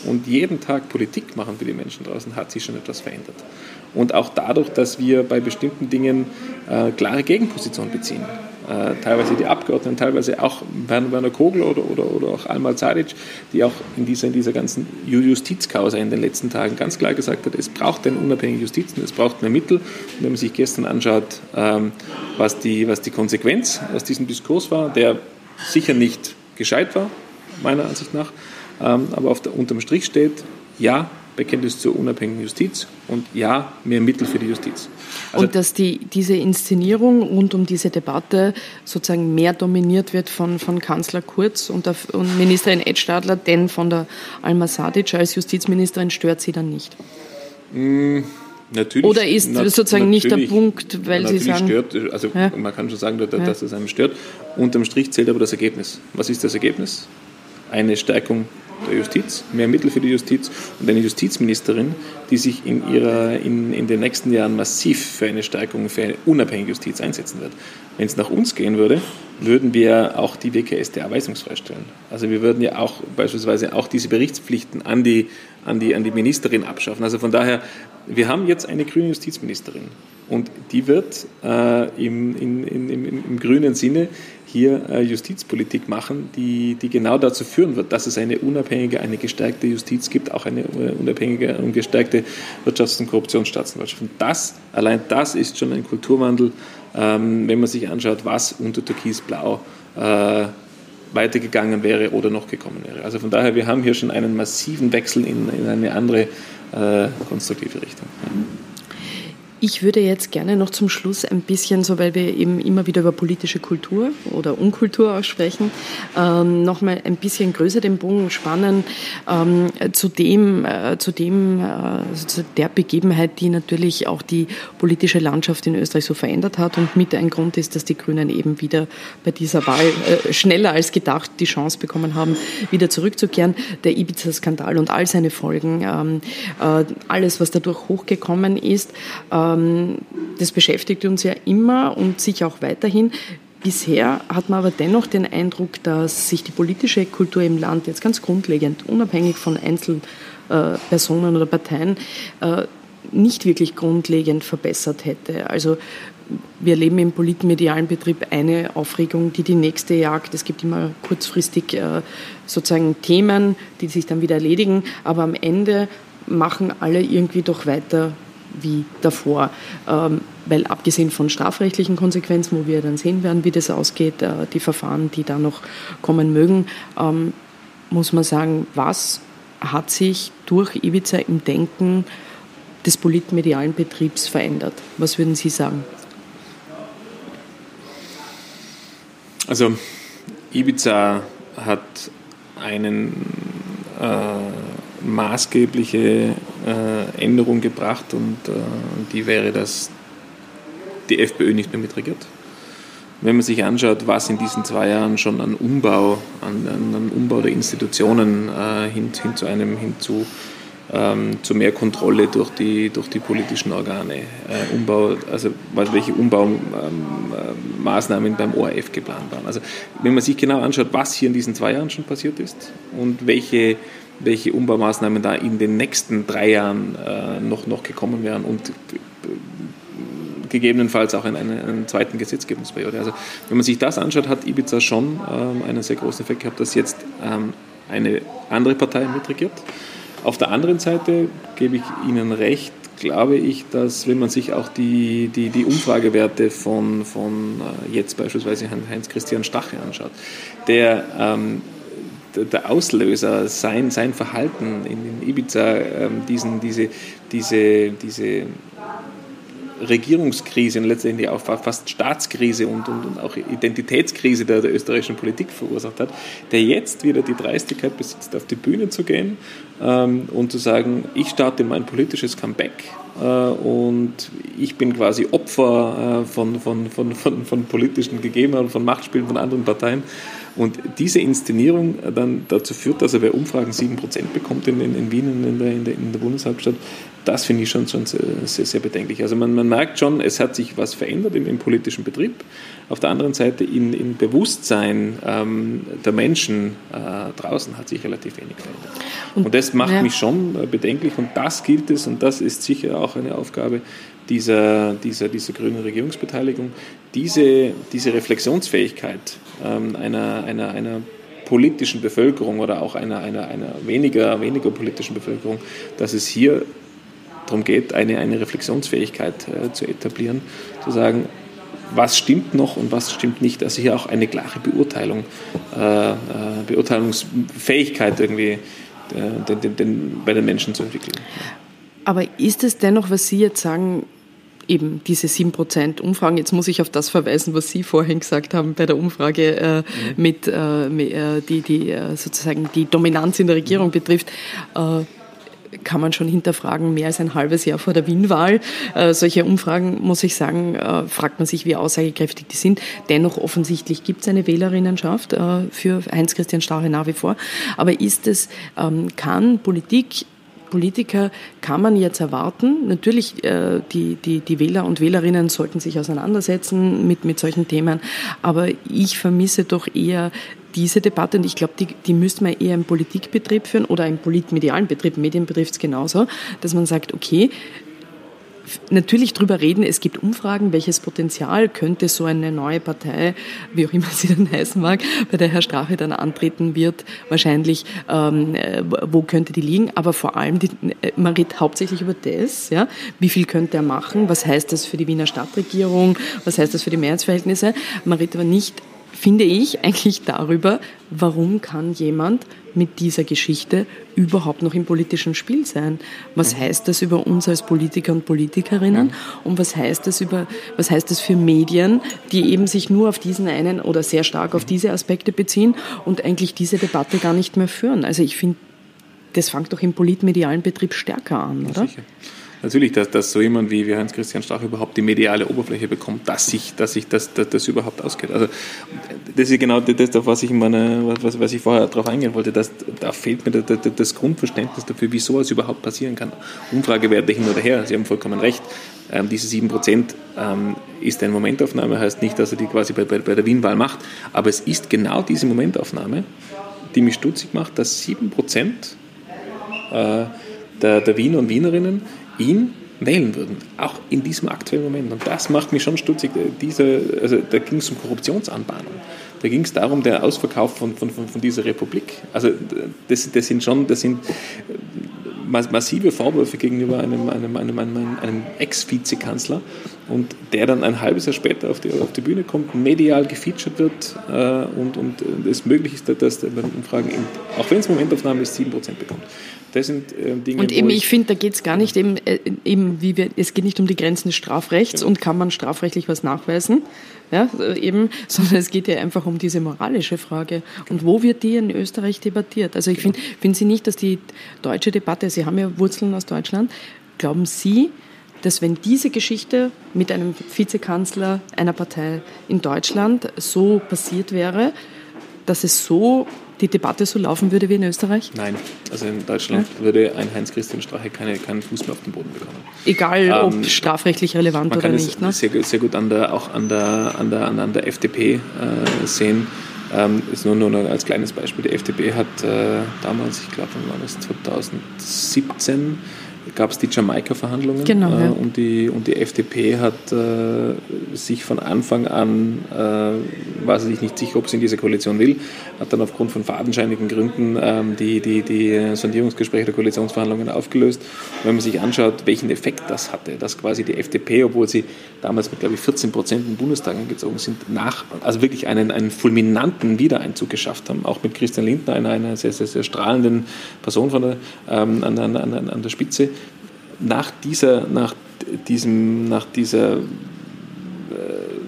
und jeden Tag Politik machen für die Menschen draußen, hat sich schon etwas verändert. Und auch dadurch, dass wir bei bestimmten Dingen äh, klare Gegenpositionen beziehen. Äh, teilweise die Abgeordneten, teilweise auch Werner Kogler oder, oder, oder auch Alma Zadic, die auch in dieser, in dieser ganzen Justizkause in den letzten Tagen ganz klar gesagt hat, es braucht eine unabhängige Justiz und es braucht mehr Mittel. Und wenn man sich gestern anschaut, ähm, was, die, was die Konsequenz aus diesem Diskurs war, der sicher nicht gescheit war, meiner Ansicht nach, ähm, aber auf der, unterm Strich steht, ja, Bekenntnis zur unabhängigen Justiz und ja, mehr Mittel für die Justiz. Also und dass die, diese Inszenierung rund um diese Debatte sozusagen mehr dominiert wird von, von Kanzler Kurz und, der, und Ministerin Edstadler, denn von der Alma Sadic als Justizministerin stört sie dann nicht? Mm, natürlich. Oder ist na, sozusagen nicht der Punkt, weil Sie sagen... stört, also ja. man kann schon sagen, dass, dass ja. es einem stört. Unterm Strich zählt aber das Ergebnis. Was ist das Ergebnis? Eine Stärkung der Justiz, mehr Mittel für die Justiz und eine Justizministerin, die sich in, ihrer, in, in den nächsten Jahren massiv für eine Stärkung, für eine unabhängige Justiz einsetzen wird. Wenn es nach uns gehen würde, würden wir auch die W K S tA weisungsfrei stellen. Also wir würden ja auch beispielsweise auch diese Berichtspflichten an die, an die, an die Ministerin abschaffen. Also von daher, wir haben jetzt eine grüne Justizministerin und die wird äh, im, in, in, im, im grünen Sinne hier äh, Justizpolitik machen, die, die genau dazu führen wird, dass es eine unabhängige, eine gestärkte Justiz gibt, auch eine äh, unabhängige und gestärkte Wirtschafts- und Korruptionsstaatsanwaltschaft. Und das, allein das ist schon ein Kulturwandel, ähm, wenn man sich anschaut, was unter Türkis-Blau äh, weitergegangen wäre oder noch gekommen wäre. Also von daher, wir haben hier schon einen massiven Wechsel in, in eine andere äh, konstruktive Richtung. Ja. Ich würde jetzt gerne noch zum Schluss ein bisschen, so weil wir eben immer wieder über politische Kultur oder Unkultur auch sprechen, ähm, nochmal ein bisschen größer den Bogen spannen ähm, zu dem, äh, zu dem äh, also zu der Begebenheit, die natürlich auch die politische Landschaft in Österreich so verändert hat und mit ein Grund ist, dass die Grünen eben wieder bei dieser Wahl äh, schneller als gedacht die Chance bekommen haben, wieder zurückzukehren. Der Ibiza-Skandal und all seine Folgen, ähm, äh, alles, was dadurch hochgekommen ist, äh, das beschäftigt uns ja immer und sicher auch weiterhin. Bisher hat man aber dennoch den Eindruck, dass sich die politische Kultur im Land jetzt ganz grundlegend, unabhängig von Einzelpersonen oder Parteien, nicht wirklich grundlegend verbessert hätte. Also wir erleben im politmedialen Betrieb eine Aufregung, die die nächste jagt. Es gibt immer kurzfristig sozusagen Themen, die sich dann wieder erledigen, aber am Ende machen alle irgendwie doch weiter wie davor, ähm, weil abgesehen von strafrechtlichen Konsequenzen, wo wir dann sehen werden, wie das ausgeht, äh, die Verfahren, die da noch kommen mögen, ähm, muss man sagen, was hat sich durch Ibiza im Denken des politmedialen Betriebs verändert? Was würden Sie sagen? Also Ibiza hat einen äh, maßgebliche äh, Änderung gebracht und äh, die wäre, dass die FPÖ nicht mehr mitregiert. Wenn man sich anschaut, was in diesen zwei Jahren schon an Umbau, an, an Umbau der Institutionen äh, hin, hin zu einem, hin zu, ähm, zu mehr Kontrolle durch die, durch die politischen Organe, äh, Umbau, also welche Umbaumaßnahmen ähm, beim O R F geplant waren. Also wenn man sich genau anschaut, was hier in diesen zwei Jahren schon passiert ist und welche welche Umbaumaßnahmen da in den nächsten drei Jahren äh, noch, noch gekommen wären und äh, gegebenenfalls auch in einer, einer zweiten Gesetzgebungsperiode. Also wenn man sich das anschaut, hat Ibiza schon ähm, einen sehr großen Effekt gehabt, dass jetzt ähm, eine andere Partei mitregiert. Auf der anderen Seite gebe ich Ihnen recht, glaube ich, dass wenn man sich auch die, die, die Umfragewerte von, von äh, jetzt beispielsweise Heinz-Christian Strache anschaut, der ähm, der Auslöser, sein, sein Verhalten in, in Ibiza, ähm, diesen, diese, diese, diese Regierungskrise und letztendlich auch fast Staatskrise und, und, und auch Identitätskrise der, der österreichischen Politik verursacht hat, der jetzt wieder die Dreistigkeit besitzt, auf die Bühne zu gehen ähm, und zu sagen, ich starte mein politisches Comeback äh, und ich bin quasi Opfer äh, von, von, von, von, von politischen Gegebenheiten, von Machtspielen von anderen Parteien. Und diese Inszenierung dann dazu führt, dass er bei Umfragen sieben Prozent bekommt in, in, in Wien, in der, in, der, in der Bundeshauptstadt, das finde ich schon, schon sehr, sehr, sehr bedenklich. Also man, man merkt schon, es hat sich was verändert im, im politischen Betrieb. Auf der anderen Seite im, im Bewusstsein ähm, der Menschen äh, draußen hat sich relativ wenig verändert. Und, und das macht ja. mich schon äh, bedenklich und das gilt es und das ist sicher auch eine Aufgabe dieser, dieser, dieser grünen Regierungsbeteiligung, diese, diese Reflexionsfähigkeit ähm, einer, einer, einer politischen Bevölkerung oder auch einer, einer, einer weniger, weniger politischen Bevölkerung, dass es hier darum geht, eine, eine Reflexionsfähigkeit äh, zu etablieren, zu sagen, was stimmt noch und was stimmt nicht. Also hier auch eine klare Beurteilung, äh, äh, Beurteilungsfähigkeit irgendwie äh, den, den, den, bei den Menschen zu entwickeln. Aber ist es dennoch, was Sie jetzt sagen, eben diese sieben Prozent Umfragen, jetzt muss ich auf das verweisen, was Sie vorhin gesagt haben bei der Umfrage äh, mhm. mit, äh, mit äh, die, die äh, sozusagen die Dominanz in der Regierung betrifft, äh, kann man schon hinterfragen, mehr als ein halbes Jahr vor der Wien-Wahl. Äh, solche Umfragen, muss ich sagen, äh, fragt man sich, wie aussagekräftig die sind. Dennoch offensichtlich gibt es eine Wählerinnenschaft äh, für Heinz-Christian Strache nach wie vor. Aber ist es, ähm, kann Politik Politiker kann man jetzt erwarten. Natürlich, äh, die, die, die Wähler und Wählerinnen sollten sich auseinandersetzen mit, mit solchen Themen. Aber ich vermisse doch eher diese Debatte und ich glaube, die, die müsste man eher im Politikbetrieb führen oder im politmedialen Betrieb, Medien betrifft es genauso, dass man sagt, okay, natürlich drüber reden, es gibt Umfragen, welches Potenzial könnte so eine neue Partei, wie auch immer sie dann heißen mag, bei der Herr Strache dann antreten wird, wahrscheinlich, ähm, wo könnte die liegen, aber vor allem, die, man redet hauptsächlich über das, ja, wie viel könnte er machen, was heißt das für die Wiener Stadtregierung, was heißt das für die Mehrheitsverhältnisse, man redet aber nicht, finde ich, eigentlich darüber, warum kann jemand mit dieser Geschichte überhaupt noch im politischen Spiel sein? Was heißt das über uns als Politiker und Politikerinnen? Und was heißt das über, was heißt das für Medien, die eben sich nur auf diesen einen oder sehr stark auf diese Aspekte beziehen und eigentlich diese Debatte gar nicht mehr führen? Also ich finde, das fängt doch im politmedialen Betrieb stärker an, oder? Sicher. Natürlich, dass, dass so jemand wie, wie Heinz-Christian Strache überhaupt die mediale Oberfläche bekommt, dass sich, dass sich das, das, das überhaupt ausgeht. Also das ist genau das, was ich, in meiner, was, was ich vorher darauf eingehen wollte. Dass, da fehlt mir das, das Grundverständnis dafür, wie sowas überhaupt passieren kann. Umfragewerte hin oder her, Sie haben vollkommen recht. Ähm, diese sieben Prozent ähm, ist eine Momentaufnahme, heißt nicht, dass er die quasi bei, bei, bei der Wien-Wahl macht, aber es ist genau diese Momentaufnahme, die mich stutzig macht, dass sieben Prozent äh, der, der Wiener und Wienerinnen ihn wählen würden, auch in diesem aktuellen Moment. Und das macht mich schon stutzig. Diese, also da ging es um Korruptionsanbahnung. Da ging es darum, der Ausverkauf von, von, von dieser Republik. Also das, das sind schon das sind massive Vorwürfe gegenüber einem, einem, einem, einem, einem Ex-Vizekanzler und der dann ein halbes Jahr später auf die, auf die Bühne kommt, medial gefeatured wird äh, und, und es möglich ist, dass der bei den Umfragen, auch wenn es Momentaufnahme ist, sieben Prozent bekommt. Das sind äh, Dinge, und eben, ich, ich finde, da geht es gar nicht eben, äh, eben wie wir, es geht nicht um die Grenzen des Strafrechts genau. Und kann man strafrechtlich was nachweisen, ja, eben, sondern es geht ja einfach um diese moralische Frage. Und wo wird die in Österreich debattiert? Also ich finde, finden Sie nicht, dass die deutsche Debatte, Sie haben ja Wurzeln aus Deutschland, glauben Sie, dass wenn diese Geschichte mit einem Vizekanzler einer Partei in Deutschland so passiert wäre, dass es so die Debatte so laufen würde wie in Österreich? Nein, also in Deutschland ja. würde ein Heinz-Christian Strache keine, keinen Fuß mehr auf den Boden bekommen. Egal, ähm, ob strafrechtlich relevant oder nicht. Man kann es ne? sehr, sehr gut an der, auch an der, an der, an der F D P äh, sehen. Ähm, ist nur, nur noch als kleines Beispiel. Die F D P hat äh, damals, ich glaube, wann war das, zwanzig siebzehn, gab es die Jamaika-Verhandlungen genau, ja. äh, und, die, und die F D P hat äh, sich von Anfang an, äh, war sie sich nicht sicher, ob sie in diese Koalition will, hat dann aufgrund von fadenscheinigen Gründen ähm, die, die, die Sondierungsgespräche der Koalitionsverhandlungen aufgelöst. Und wenn man sich anschaut, welchen Effekt das hatte, dass quasi die F D P, obwohl sie damals mit, glaube ich, vierzehn Prozent im Bundestag eingezogen sind, nach, also wirklich einen, einen fulminanten Wiedereinzug geschafft haben, auch mit Christian Lindner, einer, einer sehr, sehr, sehr strahlenden Person von der, ähm, an, an, an, an der Spitze. Nach dieser, nach diesem, nach dieser,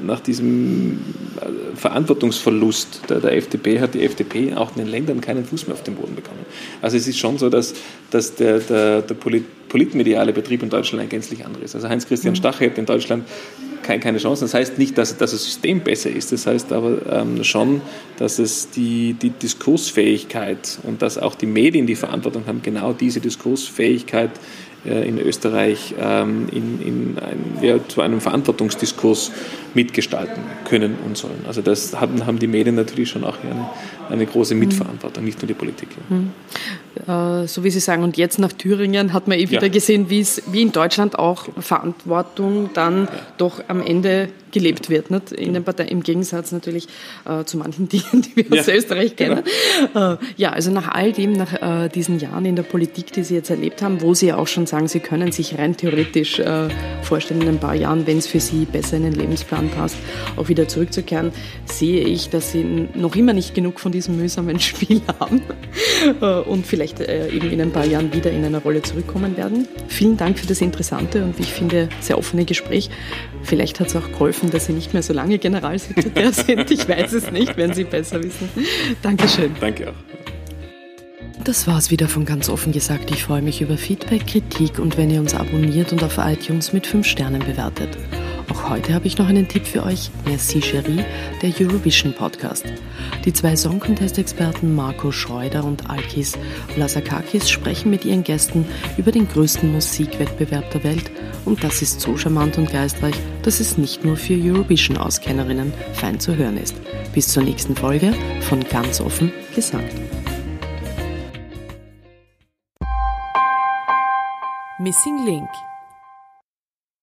nach diesem Verantwortungsverlust der, der F D P hat die F D P auch in den Ländern keinen Fuß mehr auf den Boden bekommen. Also es ist schon so, dass, dass der, der, der Polit, politmediale Betrieb in Deutschland ein gänzlich anderer ist. Also Heinz-Christian Strache hat in Deutschland keine, keine Chance. Das heißt nicht, dass, dass das System besser ist. Das heißt aber ähm, schon, dass es die, die Diskursfähigkeit und dass auch die Medien die Verantwortung haben, genau diese Diskursfähigkeit in Österreich ähm, in, in ein, ja, zu einem Verantwortungsdiskurs mitgestalten können und sollen. Also das haben, haben die Medien natürlich schon auch eine, eine große Mitverantwortung, nicht nur die Politik. Mhm. Äh, so wie Sie sagen, und jetzt nach Thüringen hat man eh wieder ja. gesehen, wie es wie in Deutschland auch Verantwortung dann ja. doch am Ende gelebt wird. Nicht? In den Parteien, im Gegensatz natürlich äh, zu manchen Dingen, die wir ja. aus Österreich kennen. Genau. Äh, ja, also nach all dem, nach äh, diesen Jahren in der Politik, die Sie jetzt erlebt haben, wo Sie auch schon sagen, Sie können sich rein theoretisch äh, vorstellen, in ein paar Jahren, wenn es für Sie besser in den Lebensplan passt, auch wieder zurückzukehren, sehe ich, dass Sie noch immer nicht genug von diesem mühsamen Spiel haben äh, und vielleicht äh, eben in ein paar Jahren wieder in eine Rolle zurückkommen werden. Vielen Dank für das interessante und, wie ich finde, sehr offene Gespräch. Vielleicht hat es auch geholfen, dass Sie nicht mehr so lange Generalsekretär sind. Ich weiß es nicht, werden Sie besser wissen. Dankeschön. Danke auch. Das war's wieder von Ganz offen gesagt. Ich freue mich über Feedback, Kritik und wenn ihr uns abonniert und auf iTunes mit fünf Sternen bewertet. Auch heute habe ich noch einen Tipp für euch. Merci Chérie, der Eurovision Podcast. Die zwei Song Contest Experten Marco Schreuder und Alkis Vlasakakis sprechen mit ihren Gästen über den größten Musikwettbewerb der Welt und das ist so charmant und geistreich, dass es nicht nur für Eurovision Auskennerinnen fein zu hören ist. Bis zur nächsten Folge von Ganz offen gesagt. Missing Link.